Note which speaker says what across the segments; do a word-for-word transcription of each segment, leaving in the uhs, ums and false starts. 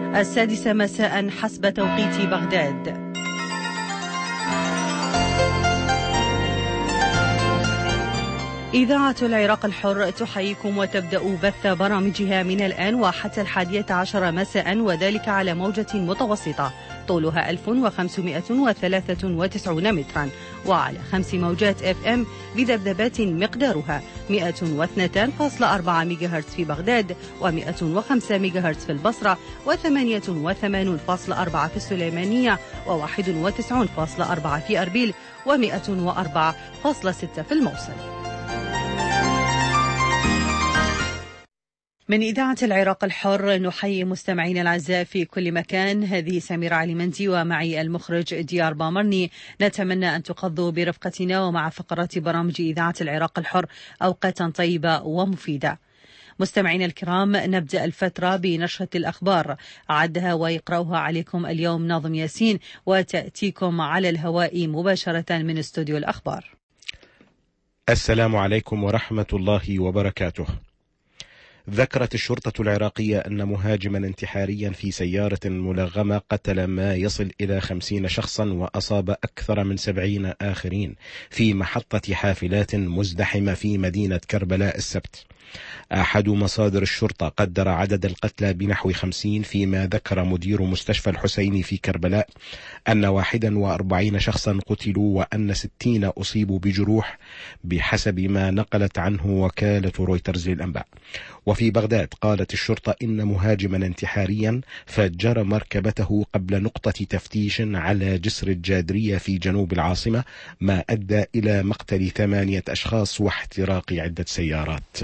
Speaker 1: السادسة مساء حسب توقيت بغداد. إذاعة العراق الحر تحييكم وتبدأ بث برامجها من الآن وحتى الحادية عشر مساء، وذلك على موجة متوسطة طولها ألف وخمسمائة وثلاثة وتسعين مترا، وعلى خمس موجات اف ام بذبذبات مقدارها مئة واثنين فاصلة أربعة ميجاهرتز في بغداد، ومئة وخمسة ميجاهرتز في البصرة، وثمانية وثمانين فاصلة أربعة في السليمانية، وواحد وتسعين فاصلة أربعة في أربيل، ومئة وأربعة فاصلة ستة في الموصل. من إذاعة العراق الحر نحيي مستمعين الأعزاء في كل مكان. هذه سميرة علي مندي ومعي المخرج ديار بامرني. نتمنى أن تقضوا برفقتنا ومع فقرات برامج إذاعة العراق الحر أوقاتا طيبة ومفيدة. مستمعين الكرام، نبدأ الفترة بنشرة الأخبار عدها ويقرأها عليكم اليوم ناظم ياسين، وتأتيكم على الهواء مباشرة من استوديو الأخبار.
Speaker 2: السلام عليكم ورحمة الله وبركاته. ذكرت الشرطة العراقية أن مهاجما انتحاريا في سيارة ملغمة قتل ما يصل إلى خمسين شخصا وأصاب أكثر من سبعين آخرين في محطة حافلات مزدحمة في مدينة كربلاء السبت. أحد مصادر الشرطة قدر عدد القتلى بنحو خمسين، فيما ذكر مدير مستشفى الحسيني في كربلاء أن واحدا وأربعين شخصا قتلوا وأن ستين أصيبوا بجروح بحسب ما نقلت عنه وكالة رويترز للأنباء. وفي بغداد قالت الشرطة إن مهاجما انتحاريا فجر مركبته قبل نقطة تفتيش على جسر الجادرية في جنوب العاصمة، ما أدى إلى مقتل ثمانية أشخاص واحتراق عدة سيارات.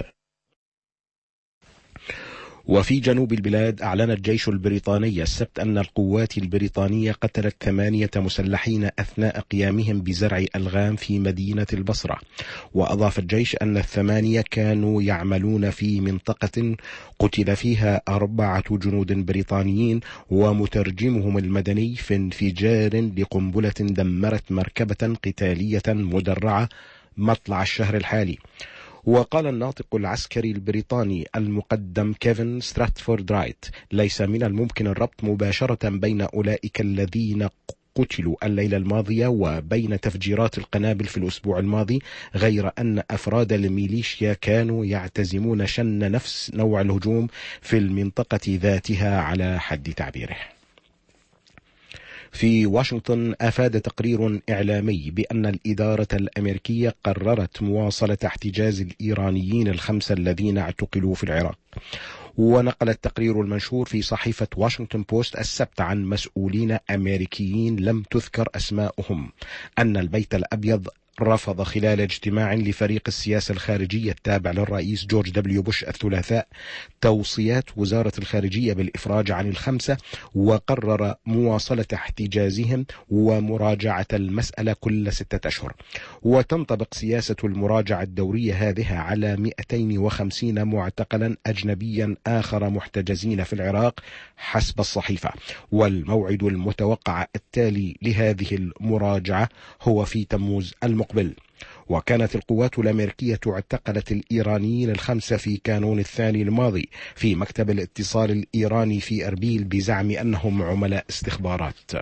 Speaker 2: وفي جنوب البلاد أعلن الجيش البريطاني السبت أن القوات البريطانية قتلت ثمانية مسلحين أثناء قيامهم بزرع ألغام في مدينة البصرة. وأضاف الجيش أن الثمانية كانوا يعملون في منطقة قتل فيها أربعة جنود بريطانيين ومترجمهم المدني في انفجار لقنبلة دمرت مركبة قتالية مدرعة مطلع الشهر الحالي. وقال الناطق العسكري البريطاني المقدم كيفن ستراتفورد رايت: ليس من الممكن الربط مباشرة بين أولئك الذين قتلوا الليلة الماضية وبين تفجيرات القنابل في الأسبوع الماضي، غير أن أفراد الميليشيا كانوا يعتزمون شن نفس نوع الهجوم في المنطقة ذاتها على حد تعبيره. في واشنطن أفاد تقرير إعلامي بأن الإدارة الأمريكية قررت مواصلة احتجاز الإيرانيين الخمسة الذين اعتقلوا في العراق. ونقل التقرير المنشور في صحيفة واشنطن بوست السبت عن مسؤولين أمريكيين لم تذكر أسماؤهم أن البيت الأبيض رفض خلال اجتماع لفريق السياسة الخارجية التابع للرئيس جورج دبليو بوش الثلاثاء توصيات وزارة الخارجية بالإفراج عن الخمسة، وقرر مواصلة احتجازهم ومراجعة المسألة كل ستة أشهر. وتنطبق سياسة المراجعة الدورية هذه على مئتين وخمسين معتقلا أجنبيا آخر محتجزين في العراق حسب الصحيفة. والموعد المتوقع التالي لهذه المراجعة هو في تموز المقبل. وكانت القوات الأمريكية اعتقلت الإيرانيين الخمسة في كانون الثاني الماضي في مكتب الاتصال الإيراني في أربيل بزعم أنهم عملاء استخبارات.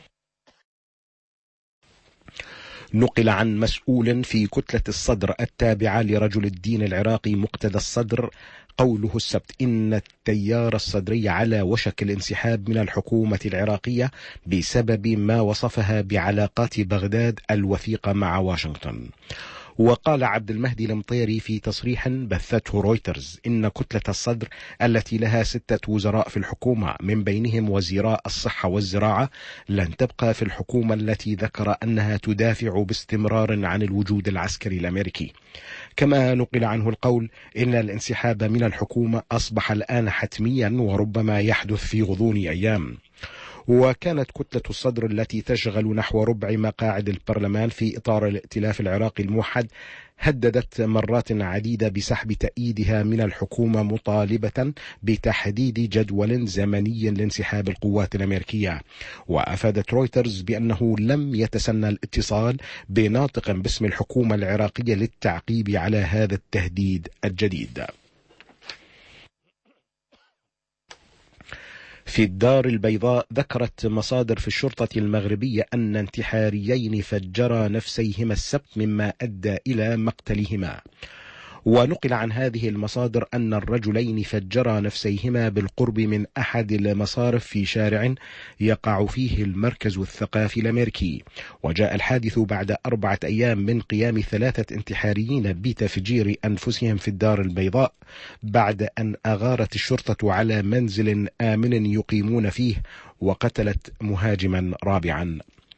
Speaker 2: نقل عن مسؤول في كتلة الصدر التابعة لرجل الدين العراقي مقتدى الصدر قوله السبت إن التيار الصدري على وشك الانسحاب من الحكومة العراقية بسبب ما وصفها بعلاقات بغداد الوثيقة مع واشنطن. وقال عبد المهدي المطيري في تصريح بثته رويترز إن كتلة الصدر التي لها ستة وزراء في الحكومة من بينهم وزراء الصحة والزراعة لن تبقى في الحكومة التي ذكر أنها تدافع باستمرار عن الوجود العسكري الأمريكي. كما نقل عنه القول إن الانسحاب من الحكومة أصبح الآن حتميا وربما يحدث في غضون أيام. وكانت كتلة الصدر التي تشغل نحو ربع مقاعد البرلمان في إطار الائتلاف العراقي الموحد هددت مرات عديدة بسحب تأييدها من الحكومة مطالبة بتحديد جدول زمني لانسحاب القوات الأمريكية. وأفادت رويترز بأنه لم يتسنى الاتصال بناطق باسم الحكومة العراقية للتعقيب على هذا التهديد الجديد. في الدار البيضاء ذكرت مصادر في الشرطة المغربية أن انتحاريين فجرا نفسيهما السبت مما أدى إلى مقتلهما. ونقل عن هذه المصادر أن الرجلين فجرا نفسيهما بالقرب من أحد المصارف في شارع يقع فيه المركز الثقافي الأمريكي. وجاء الحادث بعد أربعة أيام من قيام ثلاثة انتحاريين بتفجير أنفسهم في الدار البيضاء بعد أن أغارت الشرطة على منزل آمن يقيمون فيه وقتلت مهاجما رابعا.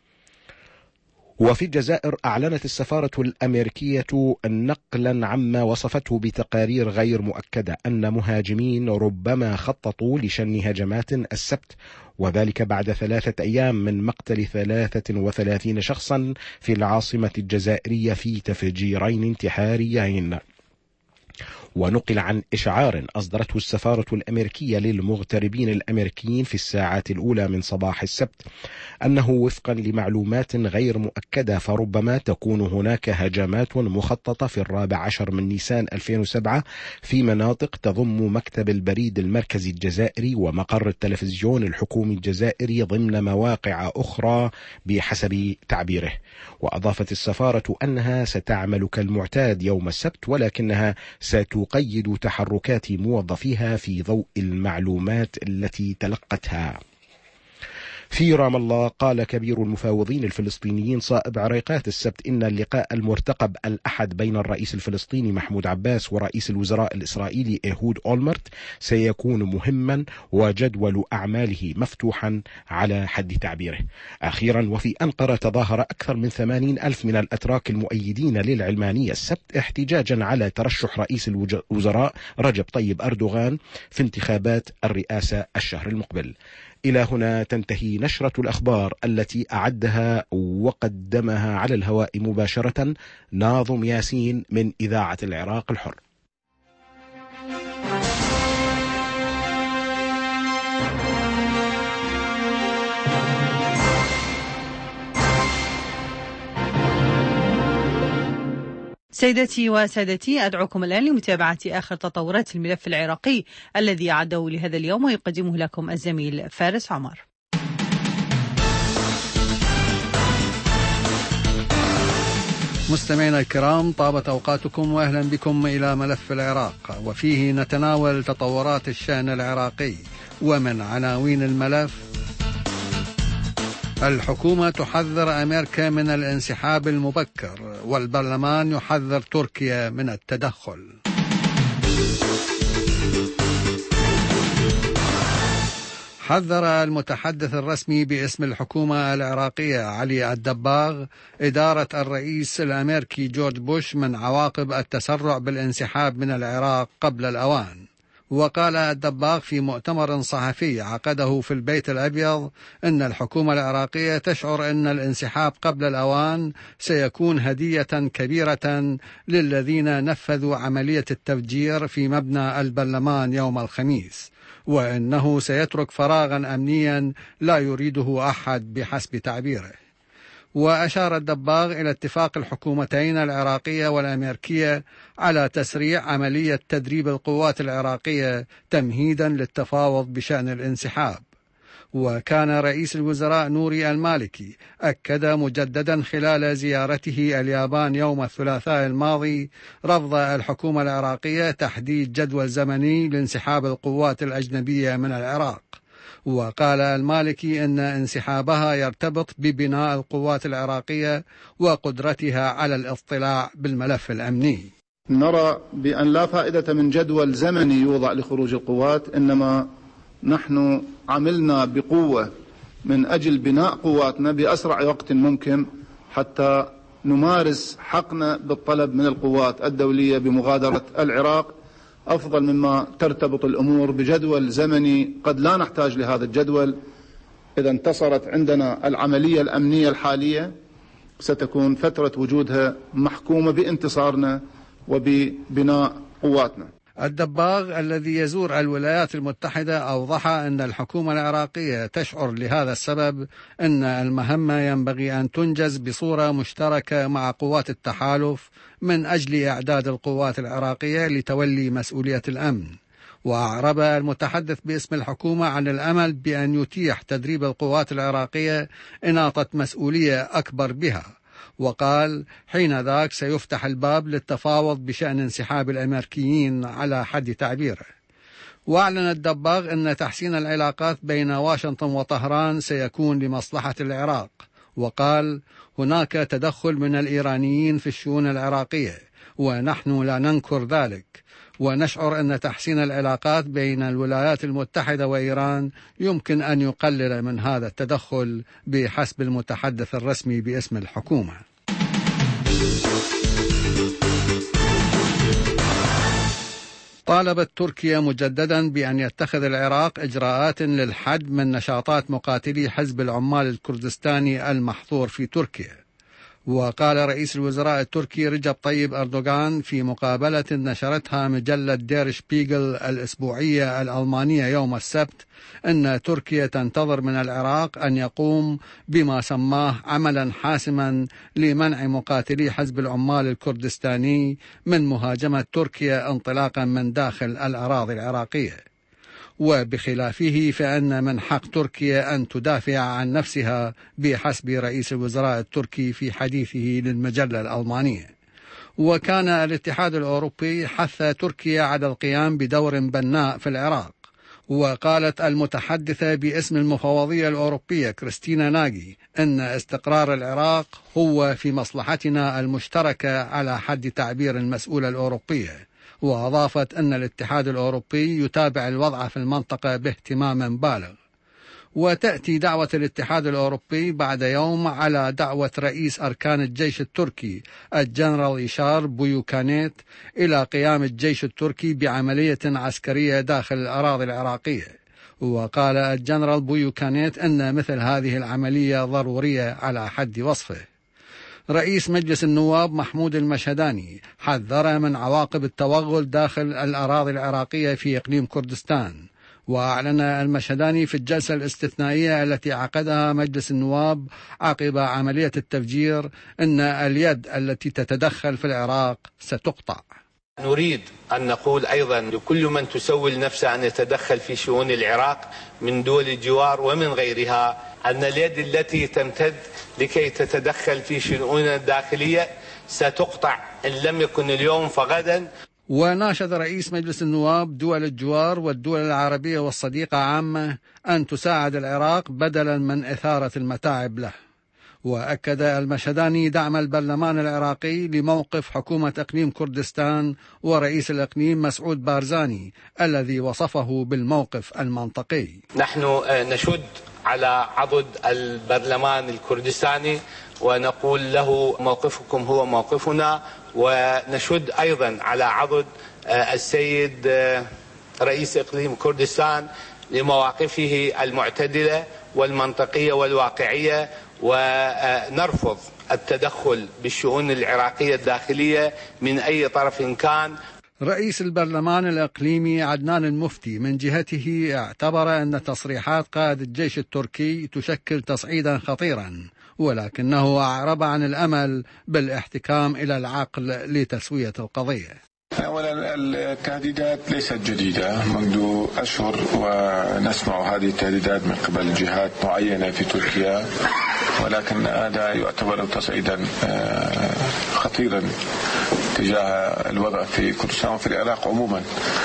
Speaker 2: وفي الجزائر أعلنت السفارة الأمريكية نقلا عما وصفته بتقارير غير مؤكدة أن مهاجمين ربما خططوا لشن هجمات السبت، وذلك بعد ثلاثة أيام من مقتل ثلاثة وثلاثين شخصا في العاصمة الجزائرية في تفجيرين انتحاريين. ونقل عن إشعار أصدرته السفارة الأمريكية للمغتربين الأمريكيين في الساعات الأولى من صباح السبت أنه وفقا لمعلومات غير مؤكدة فربما تكون هناك هجمات مخططة في الرابع عشر من نيسان ألفين وسبعة في مناطق تضم مكتب البريد المركزي الجزائري ومقر التلفزيون الحكومي الجزائري ضمن مواقع أخرى بحسب تعبيره. وأضافت السفارة أنها ستعمل كالمعتاد يوم السبت، ولكنها ستقيد تحركات موظفيها في ضوء المعلومات التي تلقتها. في رام الله قال كبير المفاوضين الفلسطينيين صائب عريقات السبت إن اللقاء المرتقب الأحد بين الرئيس الفلسطيني محمود عباس ورئيس الوزراء الإسرائيلي إيهود أولمرت سيكون مهما وجدول أعماله مفتوحا على حد تعبيره. أخيرا، وفي أنقرة تظاهر أكثر من ثمانين ألف من الأتراك المؤيدين للعلمانية السبت احتجاجا على ترشح رئيس الوزراء رجب طيب أردوغان في انتخابات الرئاسة الشهر المقبل. إلى هنا تنتهي نشرة الأخبار التي أعدها وقدمها على الهواء مباشرة ناظم ياسين من إذاعة العراق الحر.
Speaker 1: سيدتي وسادتي، أدعوكم الآن لمتابعة آخر تطورات الملف العراقي الذي أعده لهذا اليوم ويقدمه لكم الزميل فارس عمر.
Speaker 3: مستمعينا الكرام، طابت أوقاتكم وأهلا بكم إلى ملف العراق، وفيه نتناول تطورات الشأن العراقي. ومن عناوين الملف: الحكومة تحذر أمريكا من الانسحاب المبكر، والبرلمان يحذر تركيا من التدخل. حذر المتحدث الرسمي باسم الحكومة العراقية علي الدباغ إدارة الرئيس الأمريكي جورج بوش من عواقب التسرع بالانسحاب من العراق قبل الأوان. وقال الدباغ في مؤتمر صحفي عقده في البيت الأبيض أن الحكومة العراقية تشعر أن الانسحاب قبل الأوان سيكون هدية كبيرة للذين نفذوا عملية التفجير في مبنى البرلمان يوم الخميس، وأنه سيترك فراغا أمنيا لا يريده أحد بحسب تعبيره. وأشار الدباغ إلى اتفاق الحكومتين العراقية والأمريكية على تسريع عملية تدريب القوات العراقية تمهيدا للتفاوض بشأن الانسحاب. وكان رئيس الوزراء نوري المالكي أكد مجددا خلال زيارته اليابان يوم الثلاثاء الماضي رفض الحكومة العراقية تحديد جدول زمني لانسحاب القوات الأجنبية من العراق. وقال المالكي أن انسحابها يرتبط ببناء القوات العراقية وقدرتها على الاطلاع بالملف الأمني.
Speaker 4: نرى بأن لا فائدة من جدول زمني يوضع لخروج القوات، إنما نحن عملنا بقوة من أجل بناء قواتنا بأسرع وقت ممكن حتى نمارس حقنا بالطلب من القوات الدولية بمغادرة العراق، أفضل مما ترتبط الأمور بجدول زمني قد لا نحتاج لهذا الجدول. إذا انتصرت عندنا العملية الأمنية الحالية ستكون فترة وجودها محكومة بانتصارنا وببناء قواتنا.
Speaker 3: الدباغ الذي يزور الولايات المتحدة أوضح أن الحكومة العراقية تشعر لهذا السبب أن المهمة ينبغي أن تنجز بصورة مشتركة مع قوات التحالف من أجل إعداد القوات العراقية لتولي مسؤولية الأمن. وأعرب المتحدث باسم الحكومة عن الأمل بأن يتيح تدريب القوات العراقية إناطة مسؤولية أكبر بها، وقال حين ذاك سيفتح الباب للتفاوض بشأن انسحاب الأمريكيين على حد تعبيره. وأعلن الدباغ أن تحسين العلاقات بين واشنطن وطهران سيكون لمصلحة العراق، وقال هناك تدخل من الإيرانيين في الشؤون العراقية ونحن لا ننكر ذلك، ونشعر أن تحسين العلاقات بين الولايات المتحدة وإيران يمكن أن يقلل من هذا التدخل بحسب المتحدث الرسمي باسم الحكومة. طالبت تركيا مجددا بأن يتخذ العراق إجراءات للحد من نشاطات مقاتلي حزب العمال الكردستاني المحظور في تركيا. وقال رئيس الوزراء التركي رجب طيب أردوغان في مقابلة نشرتها مجلة دير شبيغل الأسبوعية الألمانية يوم السبت أن تركيا تنتظر من العراق أن يقوم بما سماه عملا حاسما لمنع مقاتلي حزب العمال الكردستاني من مهاجمة تركيا انطلاقا من داخل الأراضي العراقية. وبخلافه فإن من حق تركيا أن تدافع عن نفسها بحسب رئيس الوزراء التركي في حديثه للمجلة الألمانية. وكان الاتحاد الأوروبي حث تركيا على القيام بدور بناء في العراق. وقالت المتحدثة باسم المفوضية الأوروبية كريستينا ناجي أن استقرار العراق هو في مصلحتنا المشتركة على حد تعبير المسؤولة الأوروبية. وأضافت أن الاتحاد الأوروبي يتابع الوضع في المنطقة باهتمام بالغ. وتأتي دعوة الاتحاد الأوروبي بعد يوم على دعوة رئيس أركان الجيش التركي الجنرال إيشار بويوكانيت إلى قيام الجيش التركي بعملية عسكرية داخل الأراضي العراقية. وقال الجنرال بويوكانيت أن مثل هذه العملية ضرورية على حد وصفه. رئيس مجلس النواب محمود المشهداني حذر من عواقب التوغل داخل الأراضي العراقية في إقليم كردستان. وأعلن المشهداني في الجلسة الاستثنائية التي عقدها مجلس النواب عقب عملية التفجير أن اليد التي تتدخل في العراق ستقطع.
Speaker 5: نريد أن نقول أيضا لكل من تسول نفسه أن يتدخل في شؤون العراق من دول الجوار ومن غيرها أن اليد التي تمتد لكي تتدخل في شؤوننا الداخلية ستقطع إن لم يكن اليوم فغدا.
Speaker 3: وناشد رئيس مجلس النواب دول الجوار والدول العربية والصديقة عامة أن تساعد العراق بدلا من إثارة المتاعب له. وأكد المشهداني دعم البرلمان العراقي لموقف حكومة إقليم كردستان ورئيس الإقليم مسعود بارزاني الذي وصفه بالموقف المنطقي.
Speaker 5: نحن نشد على عضد البرلمان الكردستاني ونقول له موقفكم هو موقفنا، ونشد أيضا على عضد السيد رئيس إقليم كردستان لمواقفه المعتدلة والمنطقية والواقعية، ونرفض التدخل بالشؤون العراقية الداخلية من أي طرف كان.
Speaker 3: رئيس البرلمان الإقليمي عدنان المفتي من جهته اعتبر أن تصريحات قائد الجيش التركي تشكل تصعيدا خطيرا، ولكنه أعرب عن الأمل بالاحتكام إلى العقل لتسوية القضية.
Speaker 6: أولا التهديدات ليست جديدة، منذ أشهر ونسمع هذه التهديدات من قبل جهات معينة في تركيا، ولكن هذا يعتبر تصعيدا خطيرا تجاه الوضع في كردستان وفي العراق عموما.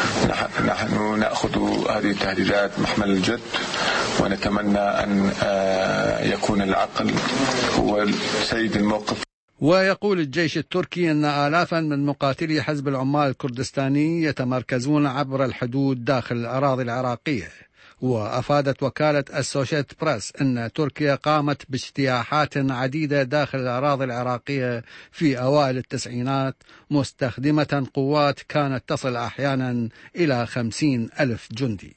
Speaker 6: نحن نأخذ هذه التهديدات محمل الجد، ونتمنى أن يكون العقل هو سيد الموقف.
Speaker 3: ويقول الجيش التركي أن آلافا من مقاتلي حزب العمال الكردستاني يتمركزون عبر الحدود داخل الأراضي العراقية. وأفادت وكالة السوشيت بريس أن تركيا قامت باجتياحات عديدة داخل الأراضي العراقية في أوائل التسعينات مستخدمة قوات كانت تصل أحيانا إلى خمسين ألف جندي.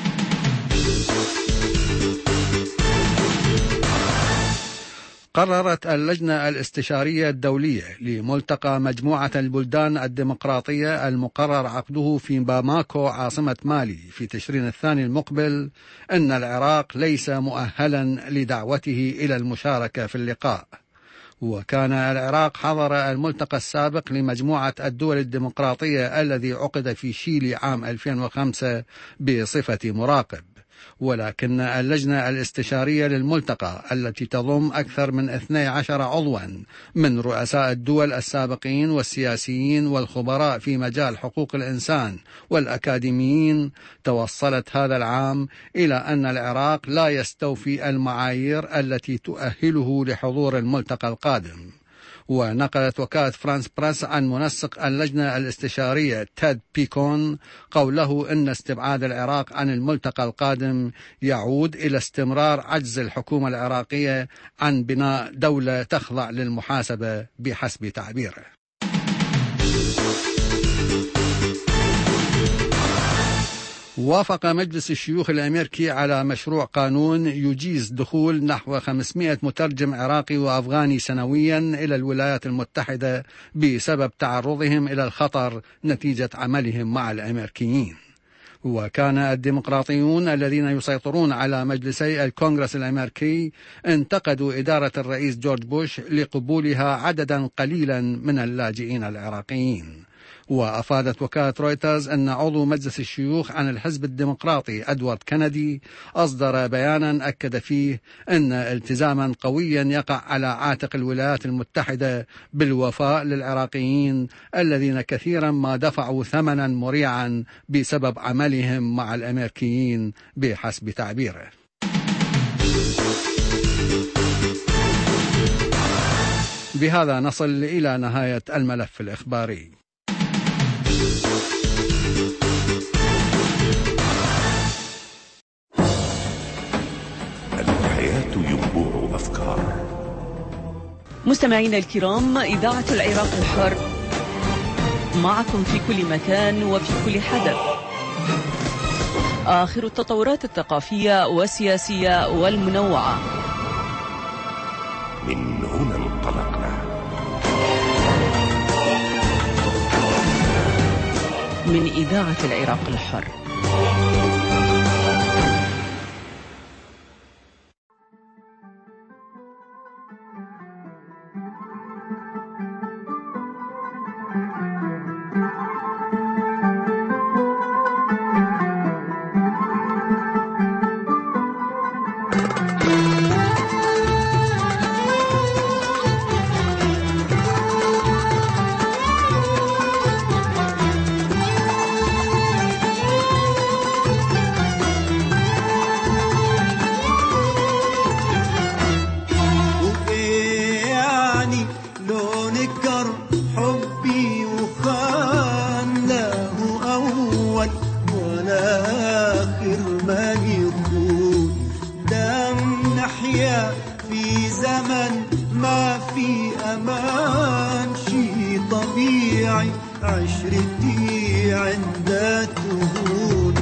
Speaker 3: قررت اللجنة الاستشارية الدولية لملتقى مجموعة البلدان الديمقراطية المقرر عقده في باماكو عاصمة مالي في تشرين الثاني المقبل أن العراق ليس مؤهلا لدعوته إلى المشاركة في اللقاء. وكان العراق حضر الملتقى السابق لمجموعة الدول الديمقراطية الذي عقد في شيلي عام ألفين وخمسة بصفة مراقب، ولكن اللجنة الاستشارية للملتقى التي تضم أكثر من اثني عشر عضوا من رؤساء الدول السابقين والسياسيين والخبراء في مجال حقوق الإنسان والأكاديميين توصلت هذا العام إلى أن العراق لا يستوفي المعايير التي تؤهله لحضور الملتقى القادم. ونقلت وكالة فرانس بريس عن منسق اللجنة الاستشارية تيد بيكون قوله إن استبعاد العراق عن الملتقى القادم يعود إلى استمرار عجز الحكومة العراقية عن بناء دولة تخضع للمحاسبة بحسب تعبيره. وافق مجلس الشيوخ الأمريكي على مشروع قانون يجيز دخول نحو خمسمائة مترجم عراقي وأفغاني سنويا إلى الولايات المتحدة بسبب تعرضهم إلى الخطر نتيجة عملهم مع الأمريكيين. وكان الديمقراطيون الذين يسيطرون على مجلسي الكونغرس الأمريكي انتقدوا إدارة الرئيس جورج بوش لقبولها عددا قليلا من اللاجئين العراقيين. وأفادت وكالة رويترز أن عضو مجلس الشيوخ عن الحزب الديمقراطي أدوارد كندي أصدر بيانا أكد فيه أن التزاما قويا يقع على عاتق الولايات المتحدة بالوفاء للعراقيين الذين كثيرا ما دفعوا ثمنا مريعا بسبب عملهم مع الأمريكيين بحسب تعبيره. بهذا نصل إلى نهاية الملف الإخباري.
Speaker 7: الحياة ينبوع أفكار.
Speaker 1: مستمعينا الكرام، إذاعة العراق الحر معكم في كل مكان وفي كل حدث. آخر التطورات الثقافية والسياسية والمنوعة.
Speaker 7: من هنا انطلقنا.
Speaker 1: من إذاعة العراق الحر.
Speaker 8: عشرتي عند التهون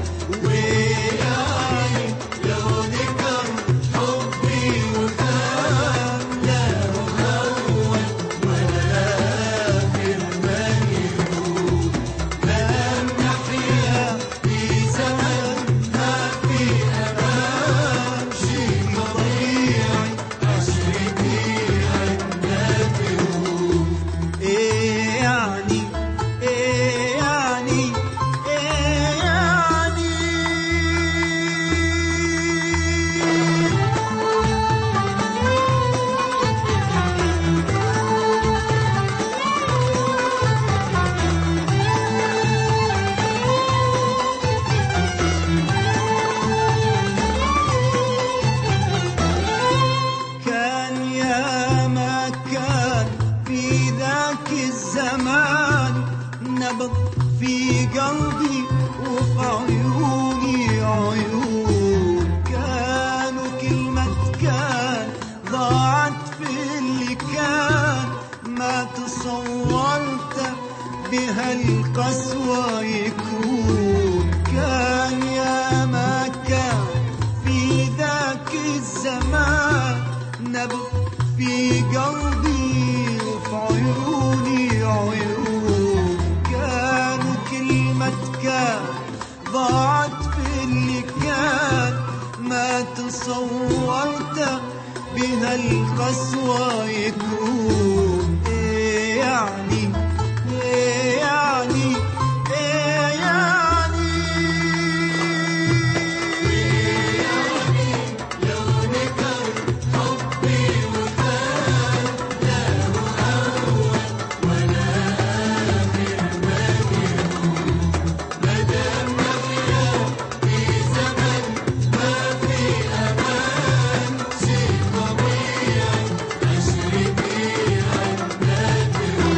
Speaker 8: ويعني لو ذكر حبي وكان له أول ولا آخر من يكون. لم نحيا في زمن ما في أمان شيء طبيعي. عشرتي عند التهون إيه يعني في قلبي وفي عيوني عيون. كانوا كلمة كان ضاعت في اللي كان ما تصورت بهالقسوة يكون. كان يا ما كان في ذاك الزمان نبض في قلبي وفي عيوني عيون. كان ضاعت في اللي كان ما تصورت بهالقسوة يكون إيه يعني إيه يعني إيه يعني إيه يعني لو نكر حبي وفات لا هو أول ولا آخر ما يكون مدام نحيا في زمن ما في أمان شيء طبيعي أشركي عندك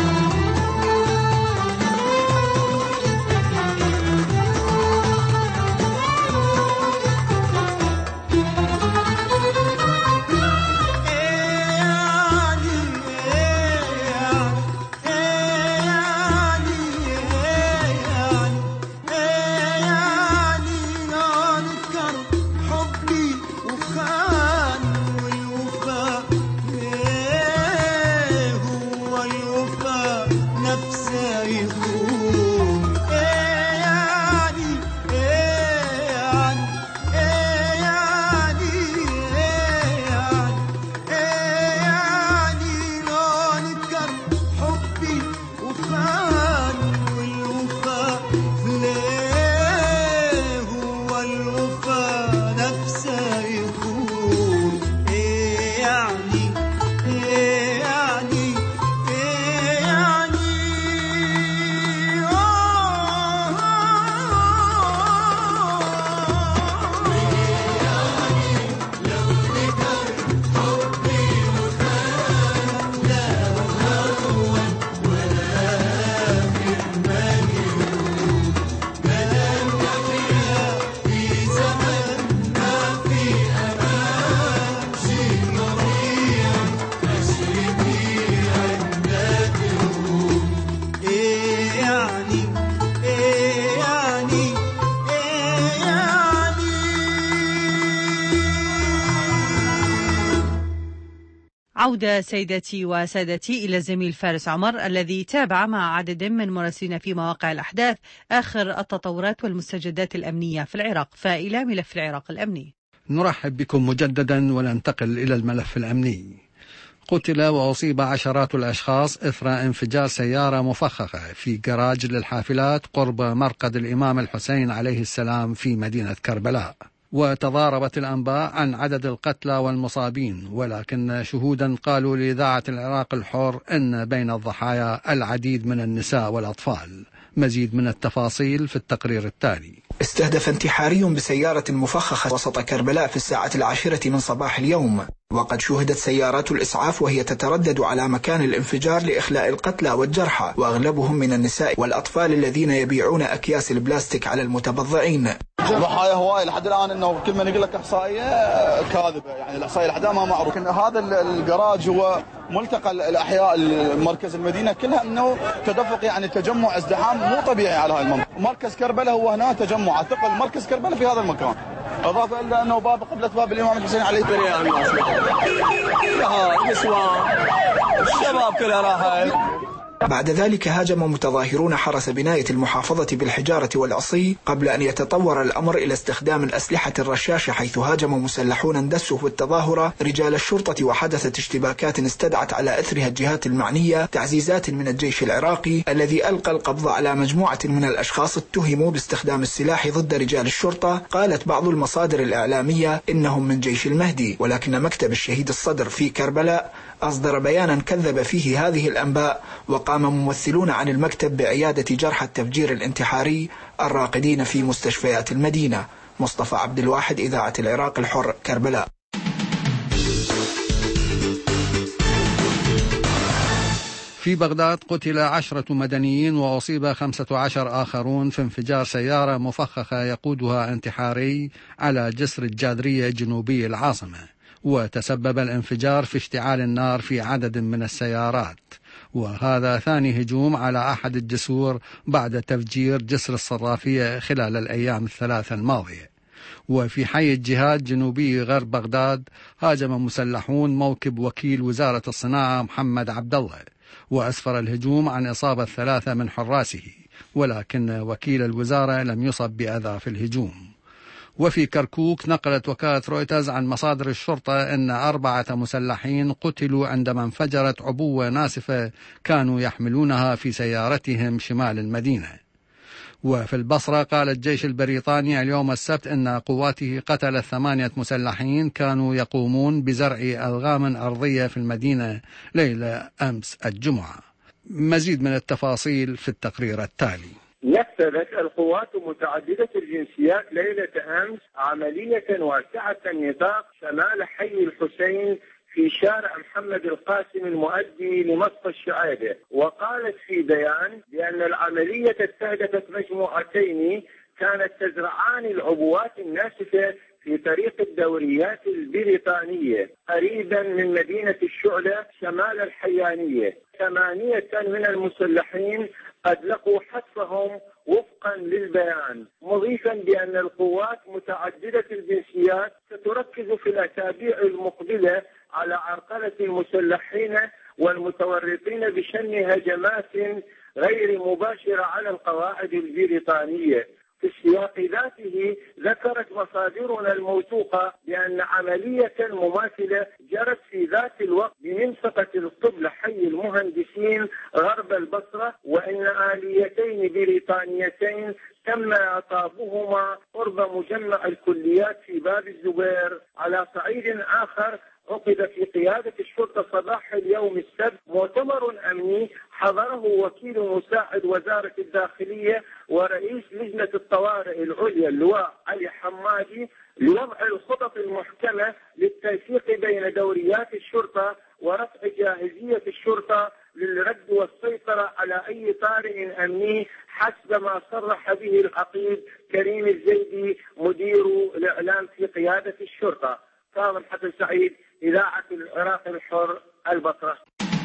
Speaker 8: يخون إيه يعني إيه يعني إيه يعني إيه يعني إيه يعني لو نكر حبي وخان والوفاء ليه هو الوفاء نفسه يخون إيه يعني إيه يعني إيه يعني إيه يعني إيه يعني إيه يعني
Speaker 1: عودة سيدتي وسادتي إلى الزميل فارس عمر الذي تابع مع عدد من مراسلين في مواقع الأحداث آخر التطورات والمستجدات الأمنية في العراق. فإلى ملف العراق الأمني.
Speaker 3: نرحب بكم مجددا وننتقل إلى الملف الأمني. قتل وأصيب عشرات الأشخاص إثر انفجار سيارة مفخخة في جراج للحافلات قرب مرقد الإمام الحسين عليه السلام في مدينة كربلاء. وتضاربت الأنباء عن عدد القتلى والمصابين، ولكن شهودا قالوا لإذاعة العراق الحر أن بين الضحايا العديد من النساء والأطفال. مزيد من التفاصيل في التقرير التالي.
Speaker 9: استهدف انتحاري بسيارة مفخخة وسط كربلاء في الساعة العاشرة من صباح اليوم، وقد شهدت سيارات الإسعاف وهي تتردد على مكان الانفجار لإخلاء القتلى والجرحى، وأغلبهم من النساء والأطفال الذين يبيعون أكياس البلاستيك على المتبضعين.
Speaker 10: ضحايا هواي لحد الآن، إنه كل من يقول لك إحصائية كاذبة، يعني الإحصائية لحد الآن ما معروف. إن هذا الجراج هو ملتقى الأحياء مركز المدينة كلها، إنه تدفق يعني تجمع ازدحام مو طبيعي على هاي المنطقة. مركز كربلاء هو هنا تجمع، ثقل مركز كربلاء في هذا المكان، إضافة إلى أنه باب قبلة باب الإمام الحسين عليه السلام. النسوان الشباب كلها راحت.
Speaker 9: بعد ذلك هاجم متظاهرون حرس بناية المحافظة بالحجارة والعصي، قبل أن يتطور الأمر إلى استخدام الأسلحة الرشاشة، حيث هاجم مسلحون اندسوا في التظاهرة رجال الشرطة، وحدثت اشتباكات استدعت على أثرها الجهات المعنية تعزيزات من الجيش العراقي الذي ألقى القبض على مجموعة من الأشخاص اتهموا باستخدام السلاح ضد رجال الشرطة. قالت بعض المصادر الإعلامية إنهم من جيش المهدي، ولكن مكتب الشهيد الصدر في كربلاء أصدر بيانا كذب فيه هذه الأنباء، وقام ممثلون عن المكتب بعيادة جرحى التفجير الانتحاري الراقدين في مستشفيات المدينة. مصطفى عبد الواحد، إذاعة العراق الحر، كربلاء.
Speaker 3: في بغداد قتل عشرة مدنيين وأصيب خمسة عشر آخرون في انفجار سيارة مفخخة يقودها انتحاري على جسر الجادرية جنوبي العاصمة، وتسبب الانفجار في اشتعال النار في عدد من السيارات، وهذا ثاني هجوم على أحد الجسور بعد تفجير جسر الصرافية خلال الأيام الثلاثة الماضية. وفي حي الجهاد جنوبي غرب بغداد هاجم مسلحون موكب وكيل وزارة الصناعة محمد عبد الله، وأسفر الهجوم عن إصابة ثلاثة من حراسه، ولكن وكيل الوزارة لم يصب بأذى في الهجوم. وفي كركوك نقلت وكالة رويترز عن مصادر الشرطة أن أربعة مسلحين قتلوا عندما انفجرت عبوة ناسفة كانوا يحملونها في سيارتهم شمال المدينة. وفي البصرة قال الجيش البريطاني اليوم السبت أن قواته قتلت ثمانية مسلحين كانوا يقومون بزرع ألغام أرضية في المدينة ليلة أمس الجمعة. مزيد من التفاصيل في التقرير التالي.
Speaker 11: نفذت القوات متعددة الجنسيات ليلة أمس عملية واسعة النطاق شمال حي الحسين في شارع محمد القاسم المؤدي لمصفى الشعيبة. وقالت في بيان بأن العملية استهدفت مجموعتين كانت تزرعان العبوات الناسفة في طريق الدوريات البريطانية قريبا من مدينة الشعلة شمال الحيانية. ثمانية من المسلحين أطلقوا حتفهم وفقا للبيان، مضيفا بأن القوات متعددة الجنسيات ستركز في الأسابيع المقبلة على عرقلة المسلحين والمتورطين بشن هجمات غير مباشرة على القواعد البريطانية. في السياق ذاته ذكرت مصادرنا الموثوقة بأن عملية مماثلة جرت في ذات الوقت بمنطقة القبلة حي المهندسين غرب البصرة، وأن آليتين بريطانيتين تم إعطابهما قرب مجمع الكليات في باب الزبير. على صعيد آخر عقد في قيادة الشرطة صباح اليوم السبت مؤتمر أمني حضره وكيل مساعد وزارة الداخلية ورئيس لجنة الطوارئ العليا اللواء علي حمادي لوضع الخطط المحكمة للتنسيق بين دوريات الشرطة ورفع جاهزية الشرطة للرد والسيطرة على أي طارئ أمني حسب ما صرح به العقيد كريم الزيدي مدير الإعلام في قيادة الشرطة. فاضل حسن سعيد، إذاعة العراق الحر، البصرة.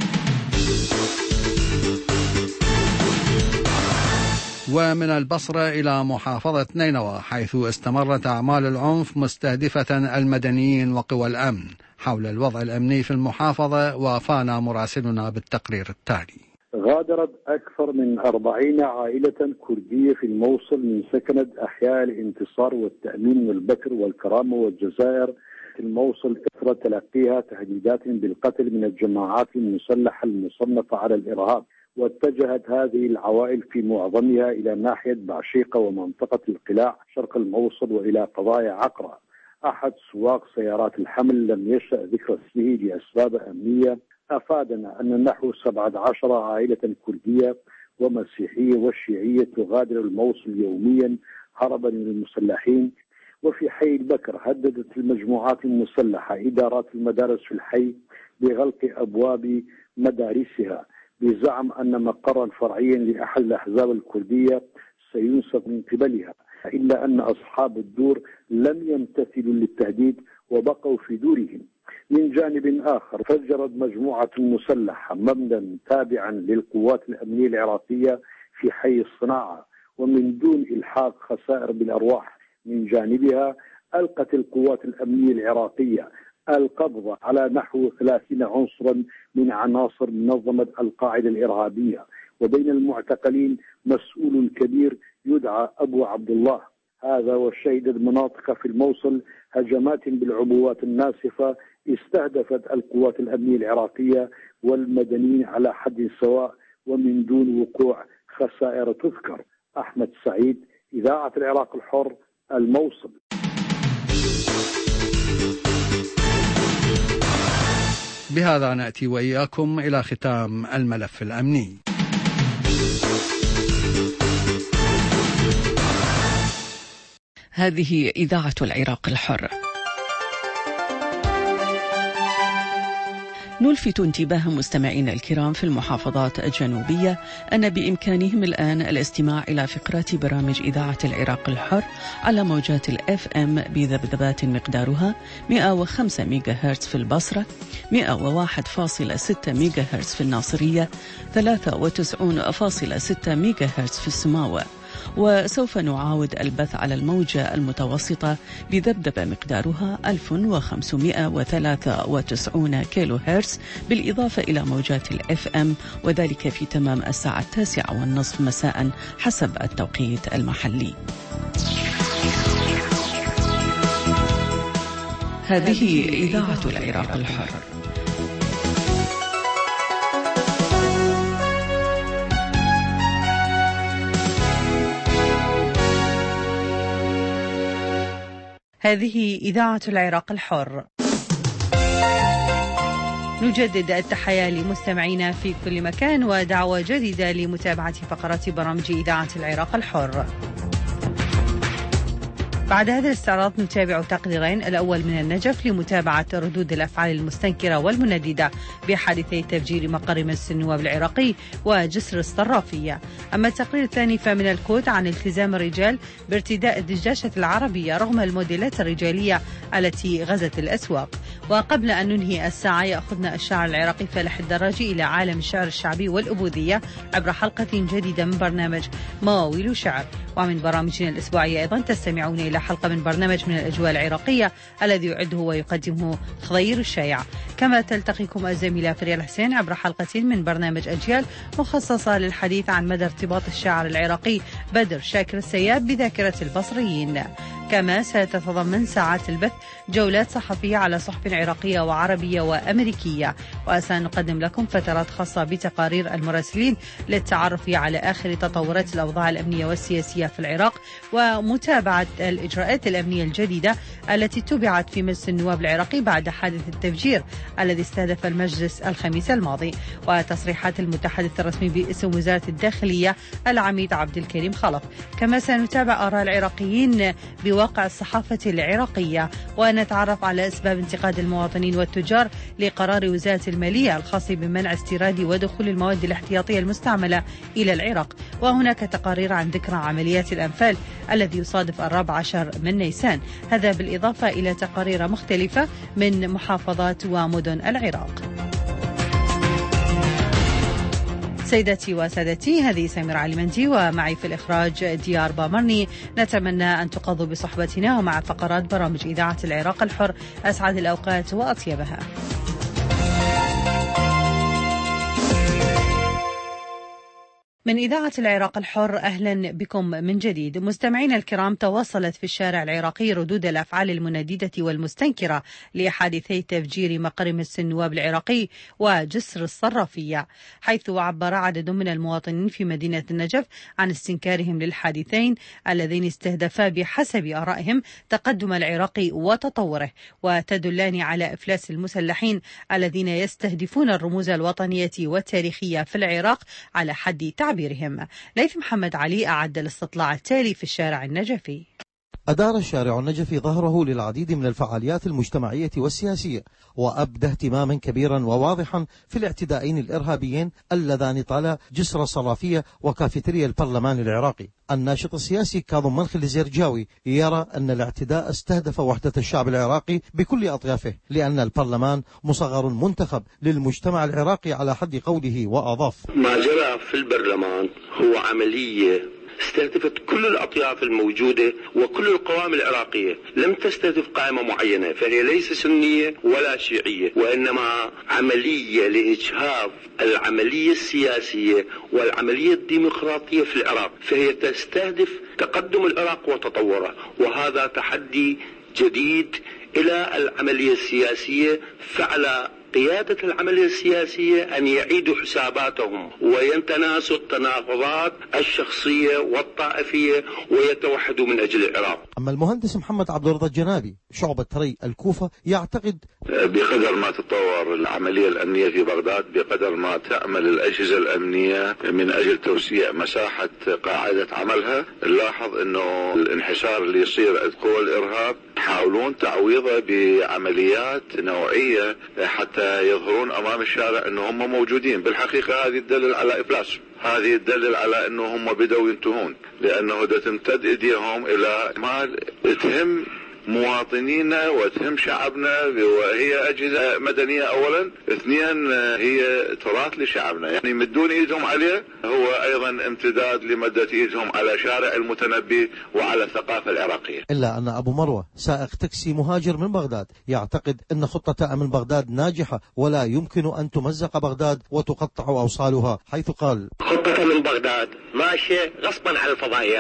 Speaker 3: ومن البصرة إلى محافظة نينوى حيث استمرت أعمال العنف مستهدفة المدنيين وقوى الأمن. حول الوضع الأمني في المحافظة وافانا مراسلنا بالتقرير التالي.
Speaker 12: غادرت أكثر من أربعين عائلة كردية في الموصل من سكنة أحياء الانتصار والتأمين والبكر والكرامة والجزائر الموصل إثر تلقيها تهديدات بالقتل من الجماعات المسلحة المصنفة على الإرهاب. واتجهت هذه العوائل في معظمها إلى ناحية بعشيقة ومنطقة القلاع شرق الموصل وإلى قضايا عقرة. أحد سواق سيارات الحمل لم يشأ ذكر اسمه لأسباب أمنية أفادنا أن نحو سبعة عشر عائلة كردية ومسيحية وشيعية تغادر الموصل يوميا هربا من المسلحين. وفي حي البكر هددت المجموعات المسلحة إدارات المدارس في الحي بغلق أبواب مدارسها بزعم أن مقرا فرعيا لأحد الأحزاب الكردية سينصب من قبلها، إلا أن أصحاب الدور لم يمتثلوا للتهديد وبقوا في دورهم. من جانب آخر فجرت مجموعة مسلحة مبنى تابعا للقوات الأمنية العراقية في حي الصناعة ومن دون إلحاق خسائر بالأرواح. من جانبها ألقت القوات الأمنية العراقية القبض على نحو ثلاثين عنصرا من عناصر منظمة القاعدة الإرهابية، وبين المعتقلين مسؤول كبير يدعى أبو عبد الله. هذا وشهدت مناطق في الموصل هجمات بالعبوات الناسفة استهدفت القوات الأمنية العراقية والمدنيين على حد سواء ومن دون وقوع خسائر تذكر. أحمد سعيد، إذاعة العراق الحر، الموصل.
Speaker 3: بهذا نأتي وإياكم إلى ختام الملف الأمني.
Speaker 1: هذه إذاعة العراق الحر. نلفت انتباه مستمعينا الكرام في المحافظات الجنوبية أن بإمكانهم الآن الاستماع إلى فقرات برامج إذاعة العراق الحر على موجات الإف إم بذبذبات مقدارها مئة وخمسة ميجا هرتز في البصرة، مئة وواحد فاصلة ستة ميجا هرتز في الناصرية، ثلاثة وتسعين فاصلة ستة ميجا هرتز في السماوة. وسوف نعاود البث على الموجة المتوسطة بذبذبة مقدارها ألف وخمسمئة وثلاثة وتسعين كيلو هرتز، بالإضافة إلى موجات الإف إم، وذلك في تمام الساعة التاسعة والنصف مساء حسب التوقيت المحلي. هذه إذاعة العراق الحر. هذه إذاعة العراق الحر. نجدد التحية لمستمعينا في كل مكان ودعوة جديدة لمتابعة فقرات برامج إذاعة العراق الحر. بعد هذا الاستعراض نتابع تقريرين، الأول من النجف لمتابعة ردود الأفعال المستنكرة والمنددة بحادثي تفجير مقر مجلس النواب العراقي وجسر الصرافية. أما التقرير الثاني فمن الكوت عن التزام الرجال بارتداء الدجاجة العربية رغم الموديلات الرجالية التي غزت الأسواق. وقبل أن ننهي الساعة يأخذنا الشاعر العراقي فالح الدراجي إلى عالم الشعر الشعبي والأبوذية عبر حلقة جديدة من برنامج مواويل شعر. ومن برامجنا الأسبوعية أيضا تستمعون إلى حلقة من برنامج من الأجواء العراقية الذي يعده ويقدمه خضير الشايع. كما تلتقيكم الزميلة فريال حسين عبر حلقة من برنامج أجيال مخصصة للحديث عن مدى ارتباط الشاعر العراقي بدر شاكر السياب بذاكرة البصريين. كما ستتضمن ساعات البث جولات صحفية على صحف عراقية وعربية وأمريكية، وسنقدم لكم فترات خاصة بتقارير المراسلين للتعرف على آخر تطورات الأوضاع الأمنية والسياسية في العراق ومتابعة الإجراءات الأمنية الجديدة التي تبعت في مجلس النواب العراقي بعد حادث التفجير الذي استهدف المجلس الخميس الماضي، وتصريحات المتحدث الرسمي باسم وزارة الداخلية العميد عبد الكريم خلف. كما سنتابع آراء العراقيين بواقع الصحافة العراقية ونتعرف على أسباب انتقاد المواطنين والتجار لقرار وزارة المالية الخاص بمنع استيراد ودخول المواد الاحتياطية المستعملة إلى العراق. وهناك تقارير عن ذكرى عمليات الأنفال الذي يصادف الرابع عشر من نيسان، هذا بالإضافة إلى تقارير مختلفة من محافظات ومدن العراق. سيداتي وسادتي، هذه سمير علي مندي ومعي في الإخراج ديار بامرني. نتمنى أن تقضوا بصحبتنا ومع فقرات برامج إذاعة العراق الحر أسعد الأوقات وأطيبها. من إذاعة العراق الحر أهلا بكم من جديد. مستمعينا الكرام، تواصلت في الشارع العراقي ردود الأفعال المنددة والمستنكرة لحادثي تفجير مقر مجلس النواب العراقي وجسر الصرافية، حيث عبر عدد من المواطنين في مدينة النجف عن استنكارهم للحادثين اللذين استهدفا بحسب آرائهم تقدم العراق وتطوره، وتدلان على إفلاس المسلحين الذين يستهدفون الرموز الوطنية والتاريخية في العراق على حد تعبير بهم. ليث محمد علي أعد الاستطلاع التالي في الشارع النجفي.
Speaker 13: أدار الشارع النجفي ظهره للعديد من الفعاليات المجتمعية والسياسية، وأبدى اهتماما كبيرا وواضحا في الاعتداءين الإرهابيين اللذان طال جسر الصرافية وكافيتريا البرلمان العراقي. الناشط السياسي كاظم منخل الزرجاوي يرى أن الاعتداء استهدف وحدة الشعب العراقي بكل أطيافه، لأن البرلمان مصغر منتخب للمجتمع العراقي على حد قوله، وأضاف:
Speaker 14: ما جرى في البرلمان هو عملية استهدفت كل الأطياف الموجودة وكل القوائم العراقية، لم تستهدف قائمة معينة، فهي ليس سنية ولا شيعية، وإنما عملية لإجهاض العملية السياسية والعملية الديمقراطية في العراق، فهي تستهدف تقدم العراق وتطوره، وهذا تحدي جديد إلى العملية السياسية. فعلى قيادة العملية السياسية أن يعيدوا حساباتهم ويتناسوا التناقضات الشخصية والطائفية ويتوحدوا من أجل العراق.
Speaker 13: أما المهندس محمد عبد الرضا الجنابي شعبة ري الكوفة يعتقد:
Speaker 15: بقدر ما تطور العملية الأمنية في بغداد بقدر ما تعمل الأجهزة الأمنية من أجل توسيع مساحة قاعدة عملها. نلاحظ أنه الانحسار اللي يصير عند قوى الإرهاب يحاولون تعويضه بعمليات نوعية حتى يظهرون أمام الشارع أنه هم موجودين. بالحقيقة هذه تدلل على إفلاس، هذه تدلل على أنه هم بدأوا ينتهون، لأنه دا تمتد إيديهم إلى ما تهم مواطنينا وتهم شعبنا، وهي أجهزة مدنية أولا، اثنين هي تراث لشعبنا، يعني يمدون إيدهم عليه هو أيضا امتداد لمدة إيدهم على شارع المتنبي وعلى الثقافة العراقية.
Speaker 13: إلا أن أبو مروة سائق تاكسي مهاجر من بغداد يعتقد أن خطة أمن بغداد ناجحة ولا يمكن أن تمزق بغداد وتقطع أوصالها، حيث قال:
Speaker 14: خطة من بغداد ماشية غصبا على الفضائيات،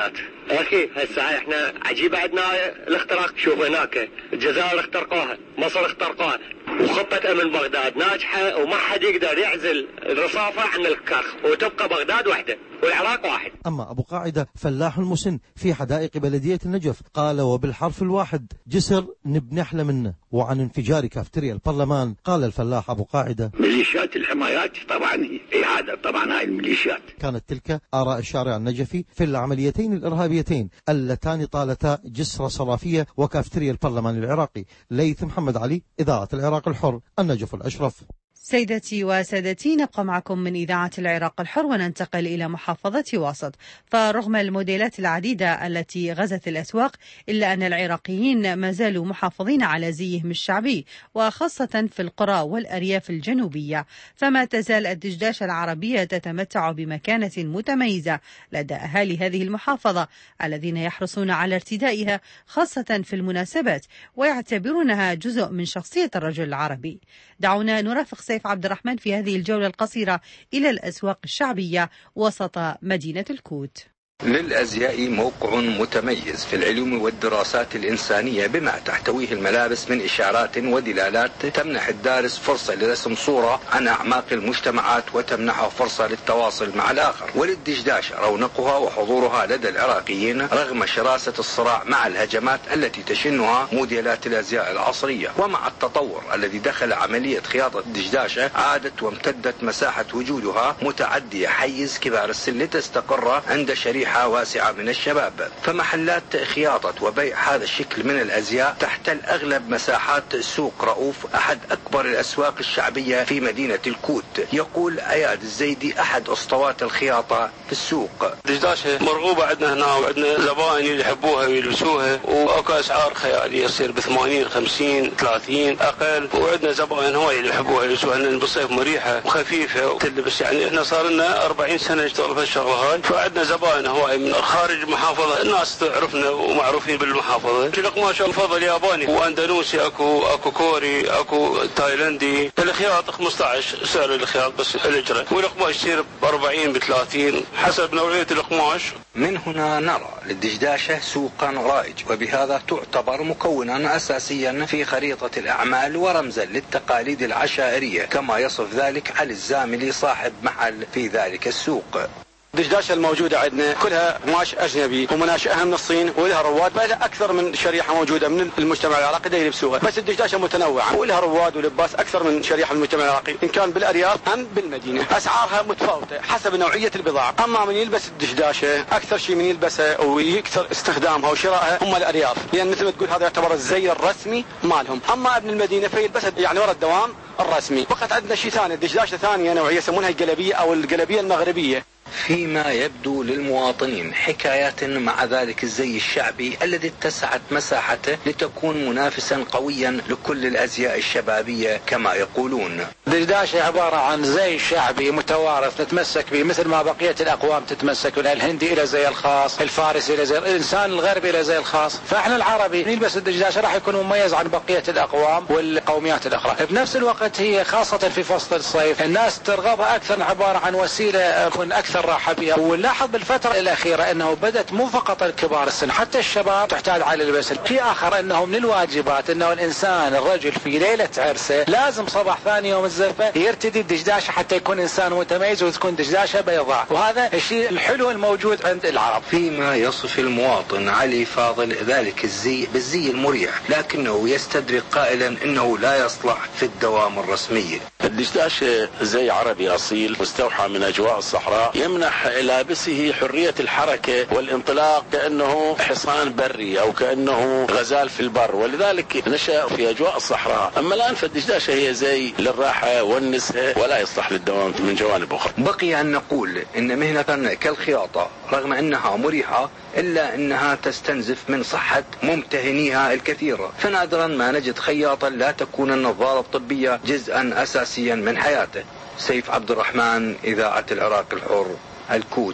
Speaker 16: اخي هسه احنا عجيب عندنا الاختراق. شوف هناك الجزائر اخترقوها، مصر اخترقوها، وخطة امن بغداد ناجحة وما حد يقدر يعزل الرصافة عن الكرخ وتبقى بغداد واحدة والعراق واحد.
Speaker 13: أما أبو قاعدة فلاح المسن في حدائق بلدية النجف قال وبالحرف الواحد جسر نبني أحلى منه. وعن انفجار كافتريا البرلمان قال الفلاح أبو قاعدة
Speaker 15: ميليشيات الحمايات طبعا هي إعادة طبعا هاي الميليشيات.
Speaker 13: كانت تلك آراء الشارع النجفي في العمليتين الإرهابيتين اللتان طالتا جسر صرافية وكافتريا البرلمان العراقي. ليث محمد علي، إذاعة العراق الحر، النجف الأشرف.
Speaker 1: سيدتي وسادتي، نبقى معكم من إذاعة العراق الحر وننتقل إلى محافظة واسط. فرغم الموديلات العديدة التي غزت الأسواق إلا أن العراقيين ما زالوا محافظين على زيهم الشعبي، وخاصة في القرى والأرياف الجنوبية. فما تزال الدشداشة العربية تتمتع بمكانة متميزة لدى أهالي هذه المحافظة الذين يحرصون على ارتدائها خاصة في المناسبات ويعتبرونها جزء من شخصية الرجل العربي. دعونا نرافق سيف عبد الرحمن في هذه الجولة القصيرة إلى الأسواق الشعبية وسط مدينة الكوت.
Speaker 17: للأزياء موقع متميز في العلوم والدراسات الإنسانية بما تحتويه الملابس من إشارات ودلالات تمنح الدارس فرصة لرسم صورة عن أعماق المجتمعات وتمنحه فرصة للتواصل مع الآخر. وللدشداشة رونقها وحضورها لدى العراقيين رغم شراسة الصراع مع الهجمات التي تشنها موديلات الأزياء العصرية. ومع التطور الذي دخل عملية خياطة الدشداشة عادت وامتدت مساحة وجودها متعدية حيز كبار السن لتستقر عند شريحة واسعة من الشباب. فمحلات خياطة وبيع هذا الشكل من الأزياء تحتل أغلب مساحات سوق رؤوف، أحد أكبر الأسواق الشعبية في مدينة الكوت. يقول أياد الزيدي أحد أسطوات الخياطة في السوق.
Speaker 18: دشداشة مرغوبة عندنا هنا وعندنا زبائن اللي يحبوها ويلبسوها، وأكو أسعار خيالية يصير بثمانين خمسين ثلاثين أقل، وعندنا زبائن هواي اللي يحبوها يلبسوها لأن بالصيف مريحة وخفيفة وتلبس. يعني إحنا صار لنا أربعين سنة نشتغل في الشغلة هاي، فعندنا زبائن هواي من خارج المحافظة. الناس تعرفنا ومعروفين بالمحافظة. في القماش مفضل ياباني واندونيسي، اكو اكو كوري، اكو تايلندي. الخياط خمسة عشر سعر الخياط بس الاجرة، والقماش يصير ب أربعين ب ثلاثين حسب نوعية القماش.
Speaker 17: من هنا نرى للدشداشة سوقا رائج، وبهذا تعتبر مكونا اساسيا في خريطة الاعمال ورمزا للتقاليد العشائرية، كما يصف ذلك علي الزاملي صاحب محل في ذلك السوق.
Speaker 19: الدشداشة الموجودة عندنا كلها قماش أجنبي ومناشئها من الصين، ولها رواد، ولها أكثر من شريحة موجودة من المجتمع العراقي دا يلبسوها. بس الدشداشة متنوعة ولها رواد ولباس أكثر من شريحة من المجتمع العراقي، إن كان بالأرياف أم بالمدينة. أسعارها متفاوتة حسب نوعية البضاعة. أما من يلبس الدشداشة أكثر شيء من يلبسها ويكثر استخدامها وشرائها هم الأرياف، لأن مثل ما تقول هذا يعتبر الزي الرسمي مالهم. أما ابن المدينة فيلبس يعني ورا الدوام الرسمي. فقط عندنا شيء ثاني، الدشداشة ثانية نوعية يسمونها القلبية أو القلبية المغربية.
Speaker 17: فيما يبدو للمواطنين حكايات مع ذلك الزي الشعبي الذي اتسعت مساحته لتكون منافسا قويا لكل الأزياء الشبابية كما يقولون.
Speaker 20: الدشداشة عبارة عن زي شعبي متوارث نتمسك به مثل ما بقية الأقوام تتمسك، الهندي إلى زي الخاص، الفارسي إلى زي الإنسان الغربي إلى زي الخاص. فإحنا العربي نلبس الدشداشة راح يكون مميز عن بقية الأقوام والقوميات الأخرى. بنفس الوقت هي خاصة في فصل الصيف الناس ترغبها أكثر، عبارة عن وسيلة تكون أكثر راحة بها. ونلاحظ بالفترة الأخيرة أنه بدأت مو فقط الكبار السن حتى الشباب تحتاج على اللبس. في آخر أنه من الواجبات أنه الإنسان الرجل في ليلة عرسه لازم صباح ثاني يوم الزفة يرتدي الدشداشة حتى يكون إنسان متميز وتكون دشداشة بيضاء، وهذا الشيء الحلو الموجود عند العرب.
Speaker 17: فيما يصف المواطن علي فاضل ذلك الزي بالزي المريح، لكنه يستدرك قائلا أنه لا يصلح في الدوام الرسمي.
Speaker 21: الدشداشة زي عربي أصيل مستوحى من أجواء الصحراء، يمنح لابسه حرية الحركة والانطلاق كأنه حصان بري أو كأنه غزال في البر، ولذلك نشأ في أجواء الصحراء. أما الآن فالدشداشة هي زي للراحة والنساء ولا يصلح للدوام من جوانب أخرى.
Speaker 17: بقي أن نقول إن مهنة كالخياطة رغم أنها مريحة إلا أنها تستنزف من صحة ممتهنيها الكثيرة، فنادرا ما نجد خياطا لا تكون النظارة الطبية جزءا أساسيا من حياته. سيف عبد الرحمن، إذاعة العراق الحر، الكوت.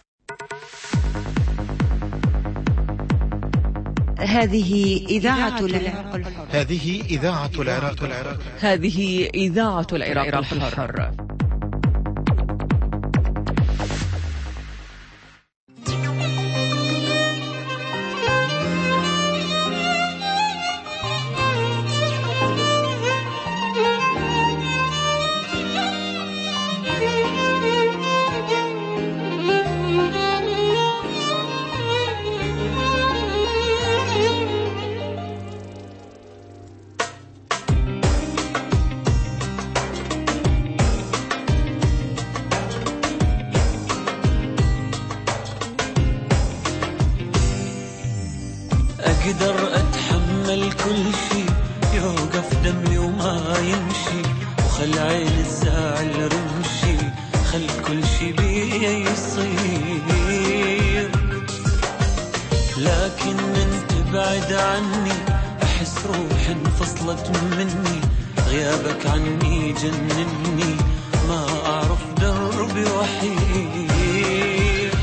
Speaker 1: هذه إذاعة العراق الحر.
Speaker 2: هذه إذاعة العراق الحر.
Speaker 1: هذه إذاعة العراق الحر.
Speaker 4: دمي وما يمشي، وخل عين الزعل رمشي، خل كل شي بي يصير. لكن من تبعد عني أحس روحي انفصلت مني، غيابك عني جنني، ما أعرف دربي وحيد.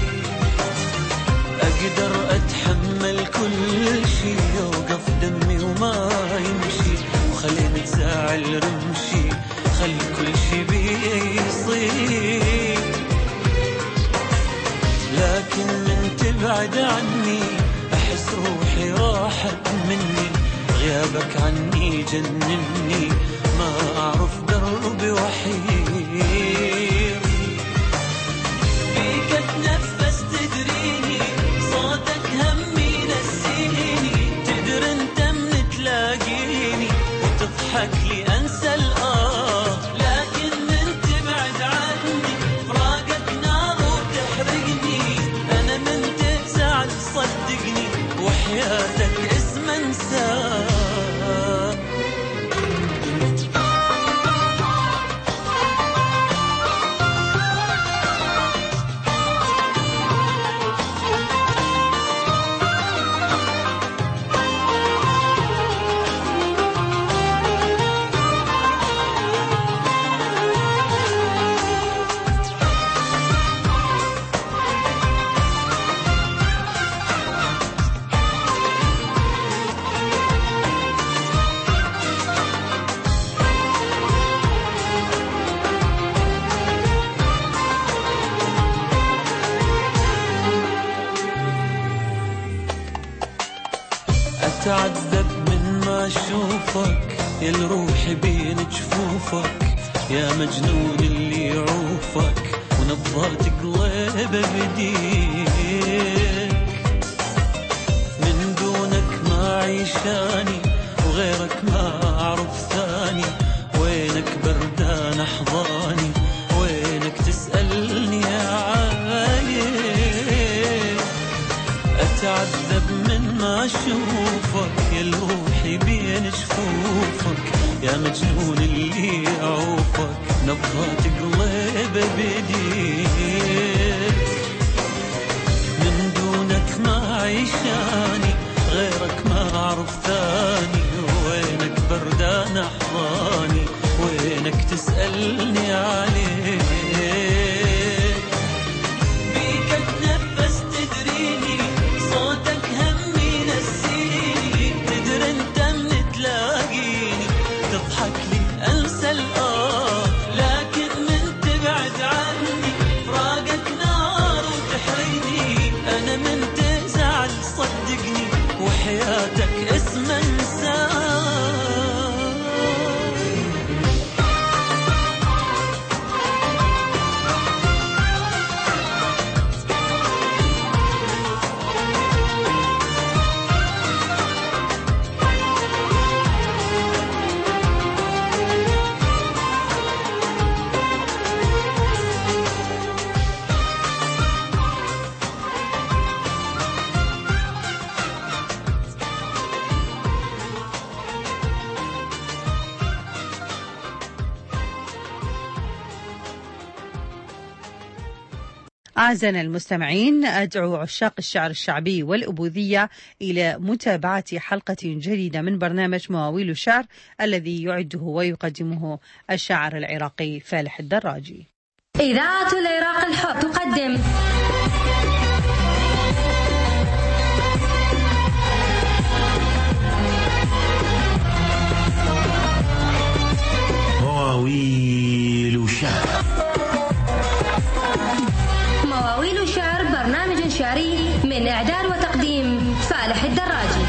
Speaker 4: أقدر أتحمل كل شي، يوقف دمي وما يمشي، وخليني تزعل رمشي، خلي كل شي بيصير. لكن من تبعد عني أحس روحي راحت مني، غيابك عني جنني، ما أعرف دربي وحيد. بيك أتنفس تدريني، صوتك همي نسيني، تدري انت من تلاقيني وتضحك لي أنسى الآه. لكن من تبعد عني فراقك نار وتحرقني، أنا من تزعل صدقني وحياتك اسم انساه. أتعذب من ما أشوفك، يا روحي بين جفوفك، يا مجنون اللي يعوفك، ونبضات قلبي بديك. من دونك ما عيشاني، وغيرك ما أعرف ثاني، وينك بردان أحضاني، وينك تسألني عليك. أتعذب من ما أشوفك، يا روحي بين جفوفك، يا مجنون اللي يعوفك، نبضات قلبي بديك. من دونك ما عيشاني، غيرك ما أعرف ثاني، وينك بردان أحضاني، وينك تسألني عليك. بيك أتنفس تدريني، صوتك همي نسيني، تدري انت من تلاقيني تضحك لي أنسى الآه. لكن من تبعد عني فراقك نار وتحرقني، أنا من تزعل صدقني وحياتك اسم انساه.
Speaker 1: أعزائنا المستمعين، أدعو عشاق الشعر الشعبي والأبوذية إلى متابعة حلقة جديدة من برنامج مواويل الشعر الذي يعده ويقدمه الشاعر العراقي فالح الدراجي.
Speaker 22: إذاعة العراق الحر تقدم
Speaker 21: مواويل الشعر.
Speaker 22: مواويل الشعر برنامج شعري من إعداد وتقديم فالح الدراجي.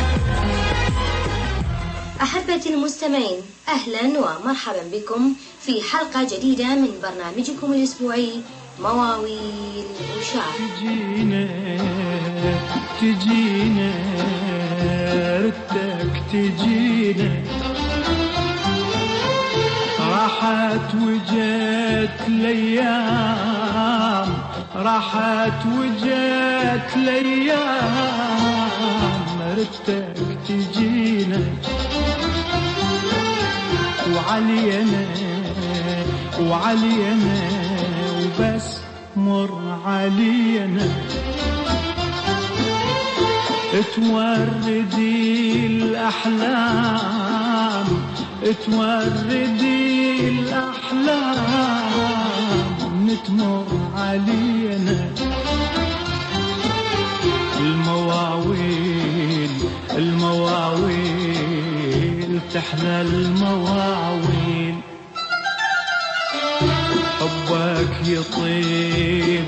Speaker 22: أحبتي المستمعين، أهلا ومرحبا بكم في حلقة جديدة من برنامجكم الأسبوعي مواويل الشعر.
Speaker 23: تجينا تجينا ردك تجينا، راحت وجت الأيام، راحت وجت الأيام، ردك تجينا وعلينا وعلينا وبس مر علينا توردي الأحلام توردي الأحلام نتمر علينا المواويل المواويل تحلى المواويل حبك يطيب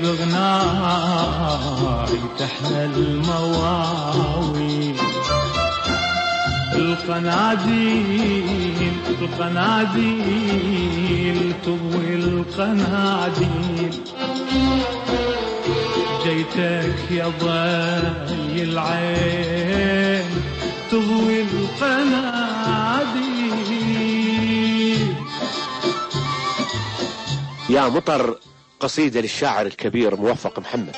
Speaker 23: غناي تحلى المواويل القناديل القناديل تضوي القناديل جيتك يا ضي العين تضوي القناديل.
Speaker 5: يا مطر قصيدة للشاعر الكبير موفق محمد.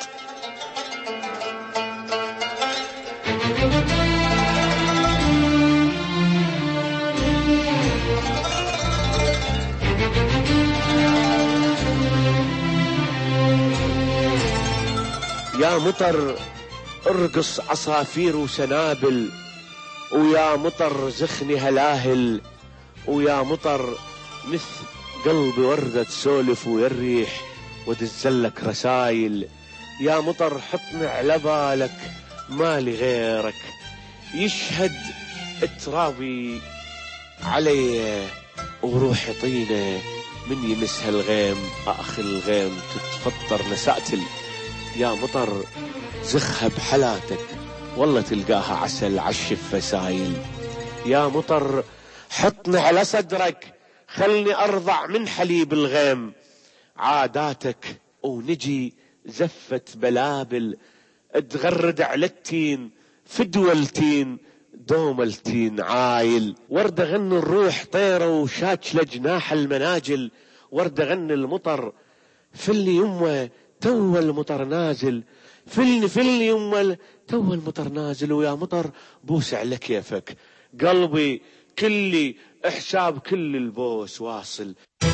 Speaker 5: يا مطر ارقص عصافير وسنابل، ويا مطر زخني هلاهل، ويا مطر مث قلبي وردة تسولف ويريح وتنزلك رسايل. يا مطر حطني على بالك مالي غيرك، يشهد الترابي علي وروحي طينة من يمسها الغيم اخ الغيم تتفطر نساتل. يا مطر زخها بحلاتك والله تلقاها عسل عالشفة سايل. يا مطر حطني على صدرك خلني ارضع من حليب الغيم، عاداتك ونجي زفة بلابل تغرد على التين فدوى التين دوم التين عايل. ورد غن الروح طيرة وشاتشلة جناح المناجل، ورد غن المطر فلي يمه تو المطر نازل، فلني فلني يمه تو المطر نازل. ويا مطر بوس على كيفك قلبي كلي احساب كل البوس واصل.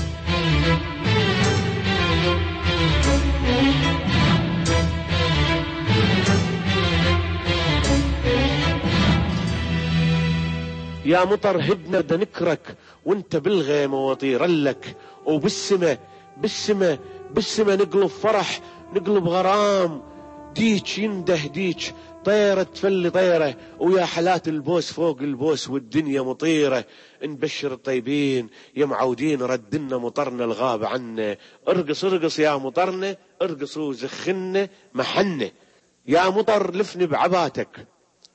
Speaker 5: يا مطر هدنا بدنا نكرك وانت بالغيمة وطير لك، وبالسما بالسما بالسما نقلب فرح نقلب غرام. ديك ينده ديك طيرة تفلي طيرة، ويا حالات البوس فوق البوس والدنيا مطيرة. نبشر الطيبين يا معودين ردنا مطرنا الغاب عنا. ارقص ارقص يا مطرنا ارقصوا زخنا محنة. يا مطر لفني بعباتك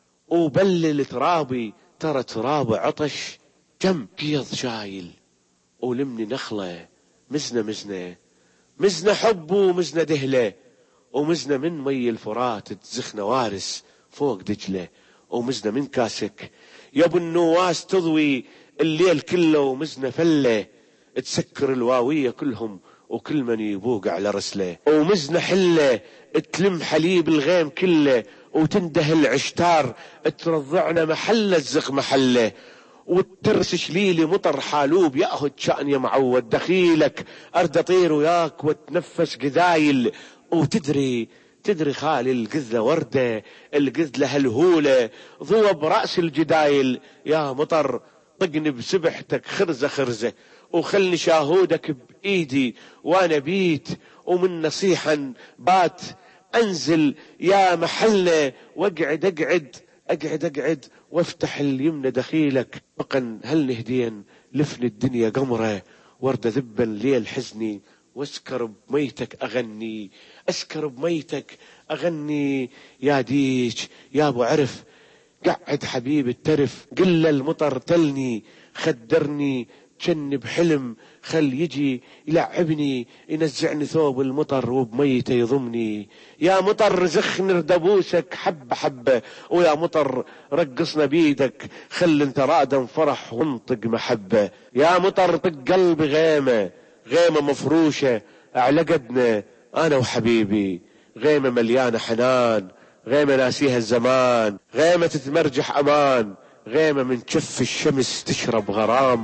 Speaker 5: وبلل ترابي، ترى تراب عطش جم قيض شايل. ولمني نخلة مزنة مزنة مزنة حب ومزنة دهلة، ومزنة من مي الفرات تزخنا وارس فوق دجلة. ومزنة من كاسك يا ابو النواس تضوي الليل كله، ومزنة فلة تسكر الواوية كلهم وكل من يبوق على رسله. ومزنة حلة تلم حليب الغيم كله، وتنده العشتار ترضعنا محلة الزق محله. وترس شليلي مطر حالوب ياهد شأن يا معود، دخيلك ارد اطير وياك وتنفس قذايل. وتدري تدري خالي القذلة وردة القذلة هالهولة ضوى برأس الجدايل. يا مطر طقني بسبحتك خرزة خرزة، وخلني شاهودك بإيدي وانا بيت، ومن نصيحا بات انزل يا محلة، واقعد اقعد اقعد اقعد وافتح اليمنى دخيلك. بقن هل نهدين لفن الدنيا قمرة، ورد ذبا ليل حزني، واسكر بميتك اغني اسكر بميتك اغني. يا ديش يا ابو عرف قعد حبيب الترف، قل المطر تلني خدرني جن بحلم، خل يجي يلعبني ينزعني ثوب المطر وبميته يضمني. يا مطر زخن ردبوسك حبة حبة، ويا مطر رقصنا بيدك خل انت رادم فرح وانطق محبة. يا مطر طق قلبي غيمة غيمة مفروشة على قدنا انا وحبيبي، غيمة مليانة حنان، غيمة ناسيها الزمان، غيمة تتمرجح امان، غيمة من شف الشمس تشرب غرام،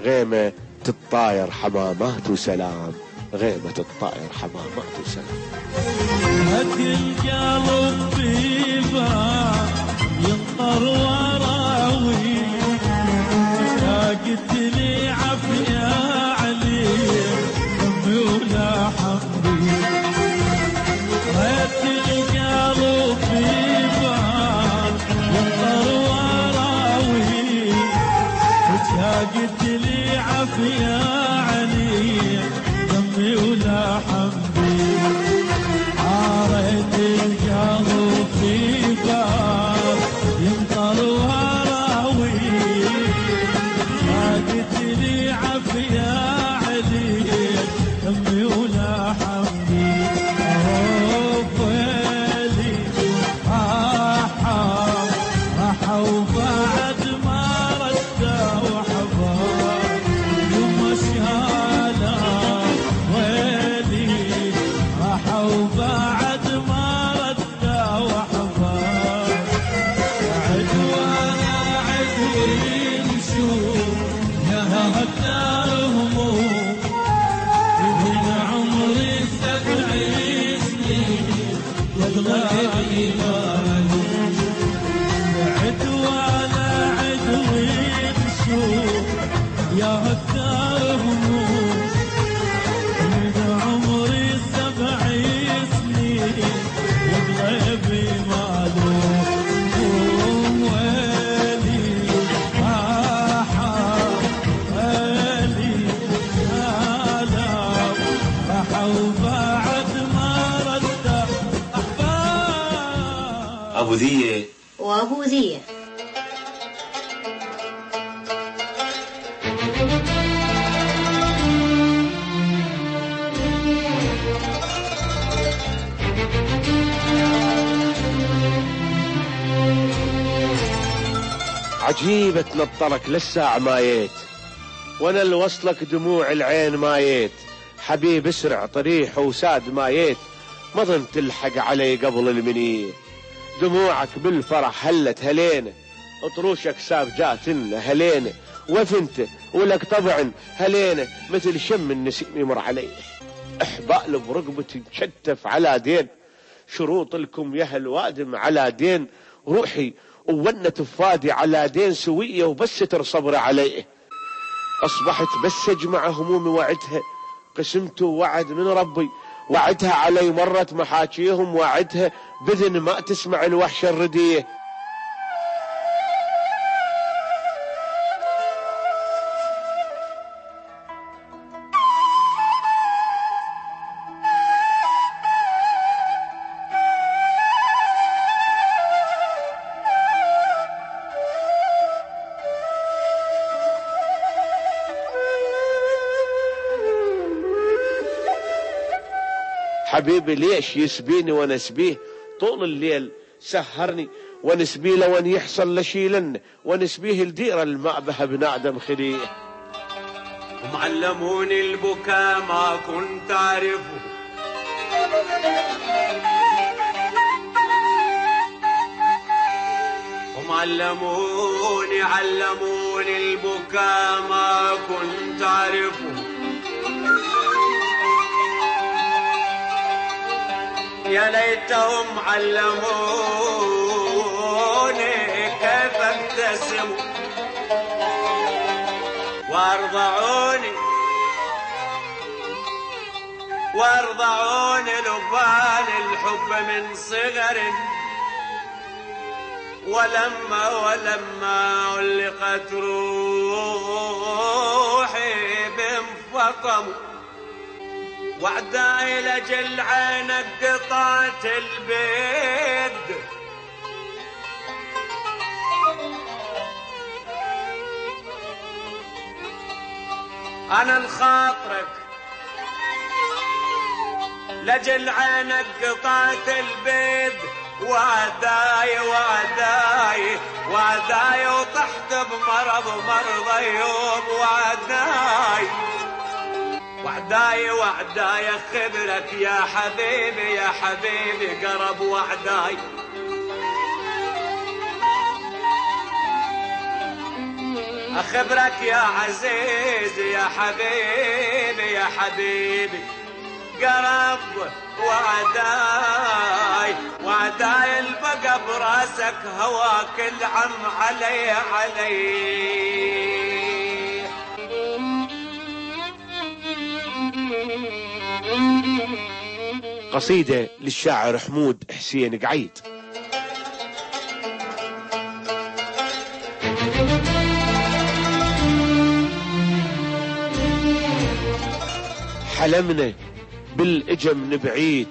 Speaker 5: غيمة الطاير حمامات وسلام، غيمة الطاير حمامات وسلام.
Speaker 23: هد القلب طيبة ينطر وراوي، اشتاقت لي عافية عليه دمي ولا حمدي. هد القلب طيبة ينطر وراوي، اشتاقت لي عافية عليه دمي ولا حمدي. عارت القلب في باب ينطر وراوي، شاقت لي عافية عليك دمي ولا حمدي. اوف ويلي راحة راحة وبعد ما ردوا حباب يوم شهادة. ويلي راحة وبعد ما ردوا حباب، عد وانا عد ونشوف يا هالدار هموم. ابن عمري سبع سنين يبغى يبالي، عد وانا عد ونشوف يا هالدار هموم. ابن عمري سبع سنين يبغى بماله. ويلي راحة ويلي آلام، راحة وبعد ما رد أحباب.
Speaker 6: أبو ذية
Speaker 22: وأبو ذية.
Speaker 5: عجيبة تنطرك للساع مايت، وانا اللي وصلك دموع العين مايت. حبيب اسرع طريح وساد مايت، ما ظن تلحق علي قبل المنية. دموعك بالفرح هلت هلينا، اطروشك ساب جاتنا هلينا. وفنت ولك طبعا هلينا، مثل شم النسيم يمر علي. احبال برقبتي تشتف على دين، شروط لكم يا هالوادم على دين. روحي وونة فادي على دين سوية، وبس صبر عليه. أصبحت بس أجمع همومي وعدها، قسمت وعد من ربي وعدها علي. مرت محاكيهم وعدها بذن ما تسمع الوحشة الردية. حبيبي ليش يسبيني وانا اسبيه؟ طول الليل سهرني ونسبيه لون يحصل لشيلن، ونسبيه لدير الماء بها بنادم خليه.
Speaker 6: ومعلموني البكاء ما كنت أعرفه، ومعلموني علموني البكاء ما كنت أعرفه. يا ليتهم علموني كيف ابتسم، وارضعوني وارضعوني لبان الحب من صغر. ولما ولما علقت روحي بانفطم، وعداي لجل عينك قطعت البيد. انا الخاطرك لجل عينك قطعت البيد. وعداي وعداي وعداي وطحت بمرض مرض يوم. وعداي وعداي وعداي خبرك يا حبيبي يا حبيبي قرب. وعداي أخبرك يا عزيزي يا حبيبي يا حبيبي قرب وعداي وعداي البقى براسك هواك العم علي علي.
Speaker 5: قصيدة للشاعر حمود حسين قعيد. حلمنا بالإجم من بعيد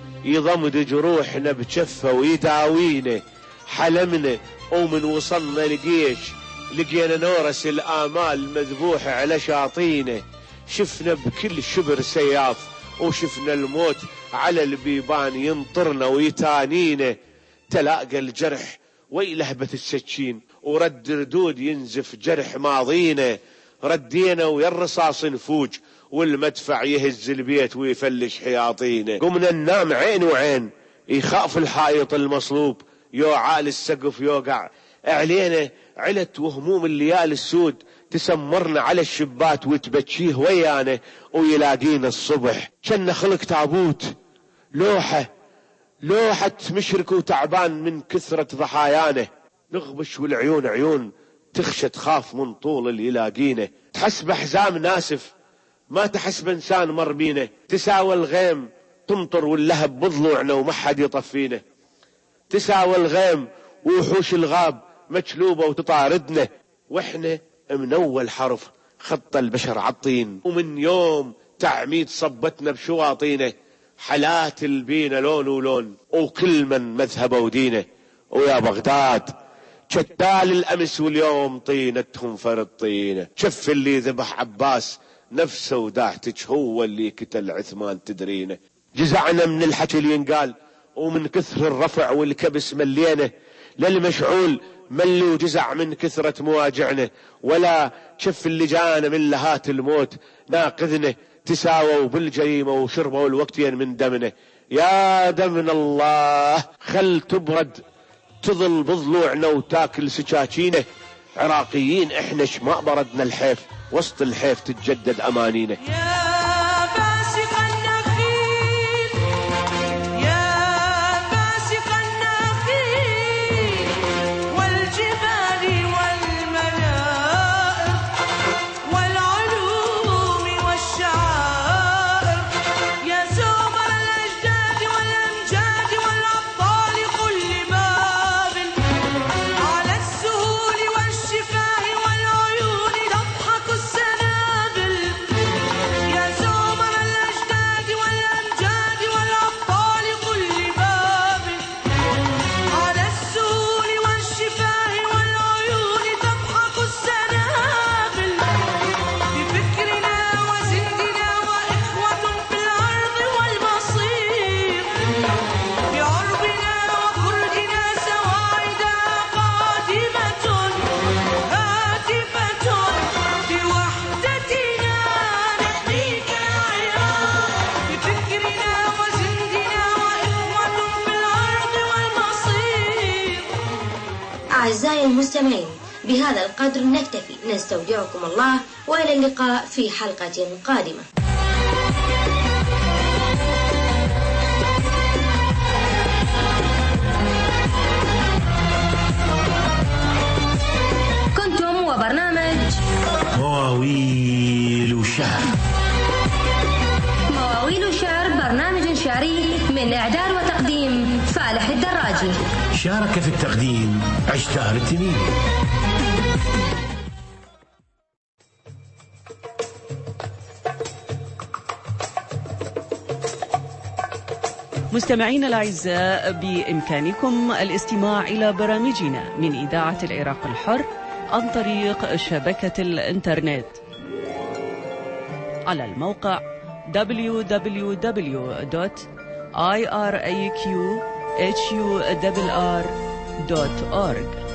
Speaker 5: يضمد جروحنا بجفة ويداوينا، حلمنا ومن وصلنا لقيش لقينا نورس الآمال مذبوح على شاطينا، شفنا بكل شبر سياف وشفنا الموت على البيبان ينطرنا ويتانينا، تلاقى الجرح ويلهبة السكين ورد ردود ينزف جرح ماضينا، ردينا ويا الرصاص نفوج والمدفع يهز البيت ويفلش حياطينا، قمنا ننام عين وعين يخاف الحائط المصلوب يوعال السقف يوقع علينا، علت وهموم الليالي السود تسمرنا على الشبات وتبكيه ويانا ويلاقينا الصبح، كنا خلق تابوت لوحة لوحة مشرك وتعبان من كثرة ضحايانا، نغبش والعيون عيون تخشى تخاف من طول اللي يلاقينا، تحسب حزام ناسف ما تحسب انسان مرمينا، تساوى الغيم تمطر واللهب بضلوعنا وما حد يطفينا، تساوى الغيم ووحوش الغاب مجلوبة وتطاردنا، واحنا من اول حرف خط البشر عطين، ومن يوم تعميد صبتنا بشواطينا، حالات البينا لون ولون وكل من مذهبه ودينه، ويا بغداد شتال الامس واليوم طينتهم فرد طينه، شف اللي ذبح عباس نفسه وداعتك هو اللي قتل عثمان تدرينه، جزعنا من الحكي اللي ينقال ومن كثر الرفع والكبس ملينا، للمشعول مل وجزع من كثرة مواجعنا، ولا شف اللي جانا من لهات الموت ناقذنا، تساووا بالجريمة وشربوا الوقتين من دمنا، يا دمنا الله خل تبرد تظل بضلوعنا وتاكل سكاكينه، عراقيين احنا شما بردنا الحيف وسط الحيف تتجدد امانينا.
Speaker 22: أعزائي المستمعين، بهذا القدر نكتفي، نستودعكم الله وإلى اللقاء في حلقة قادمة. كنتم وبرنامج
Speaker 23: مواويل شعر.
Speaker 22: مواويل شعر برنامج شعري من إعداد وتقديم فالح الدراجي.
Speaker 23: شارك في التقديم عشتار التميمي.
Speaker 1: مستمعينا الأعزاء، بإمكانكم الاستماع إلى برامجنا من إذاعة العراق الحر عن طريق شبكة الإنترنت على الموقع دبليو دبليو دبليو دوت آي آر إيه كيو إتش يو آر آر دوت أورج.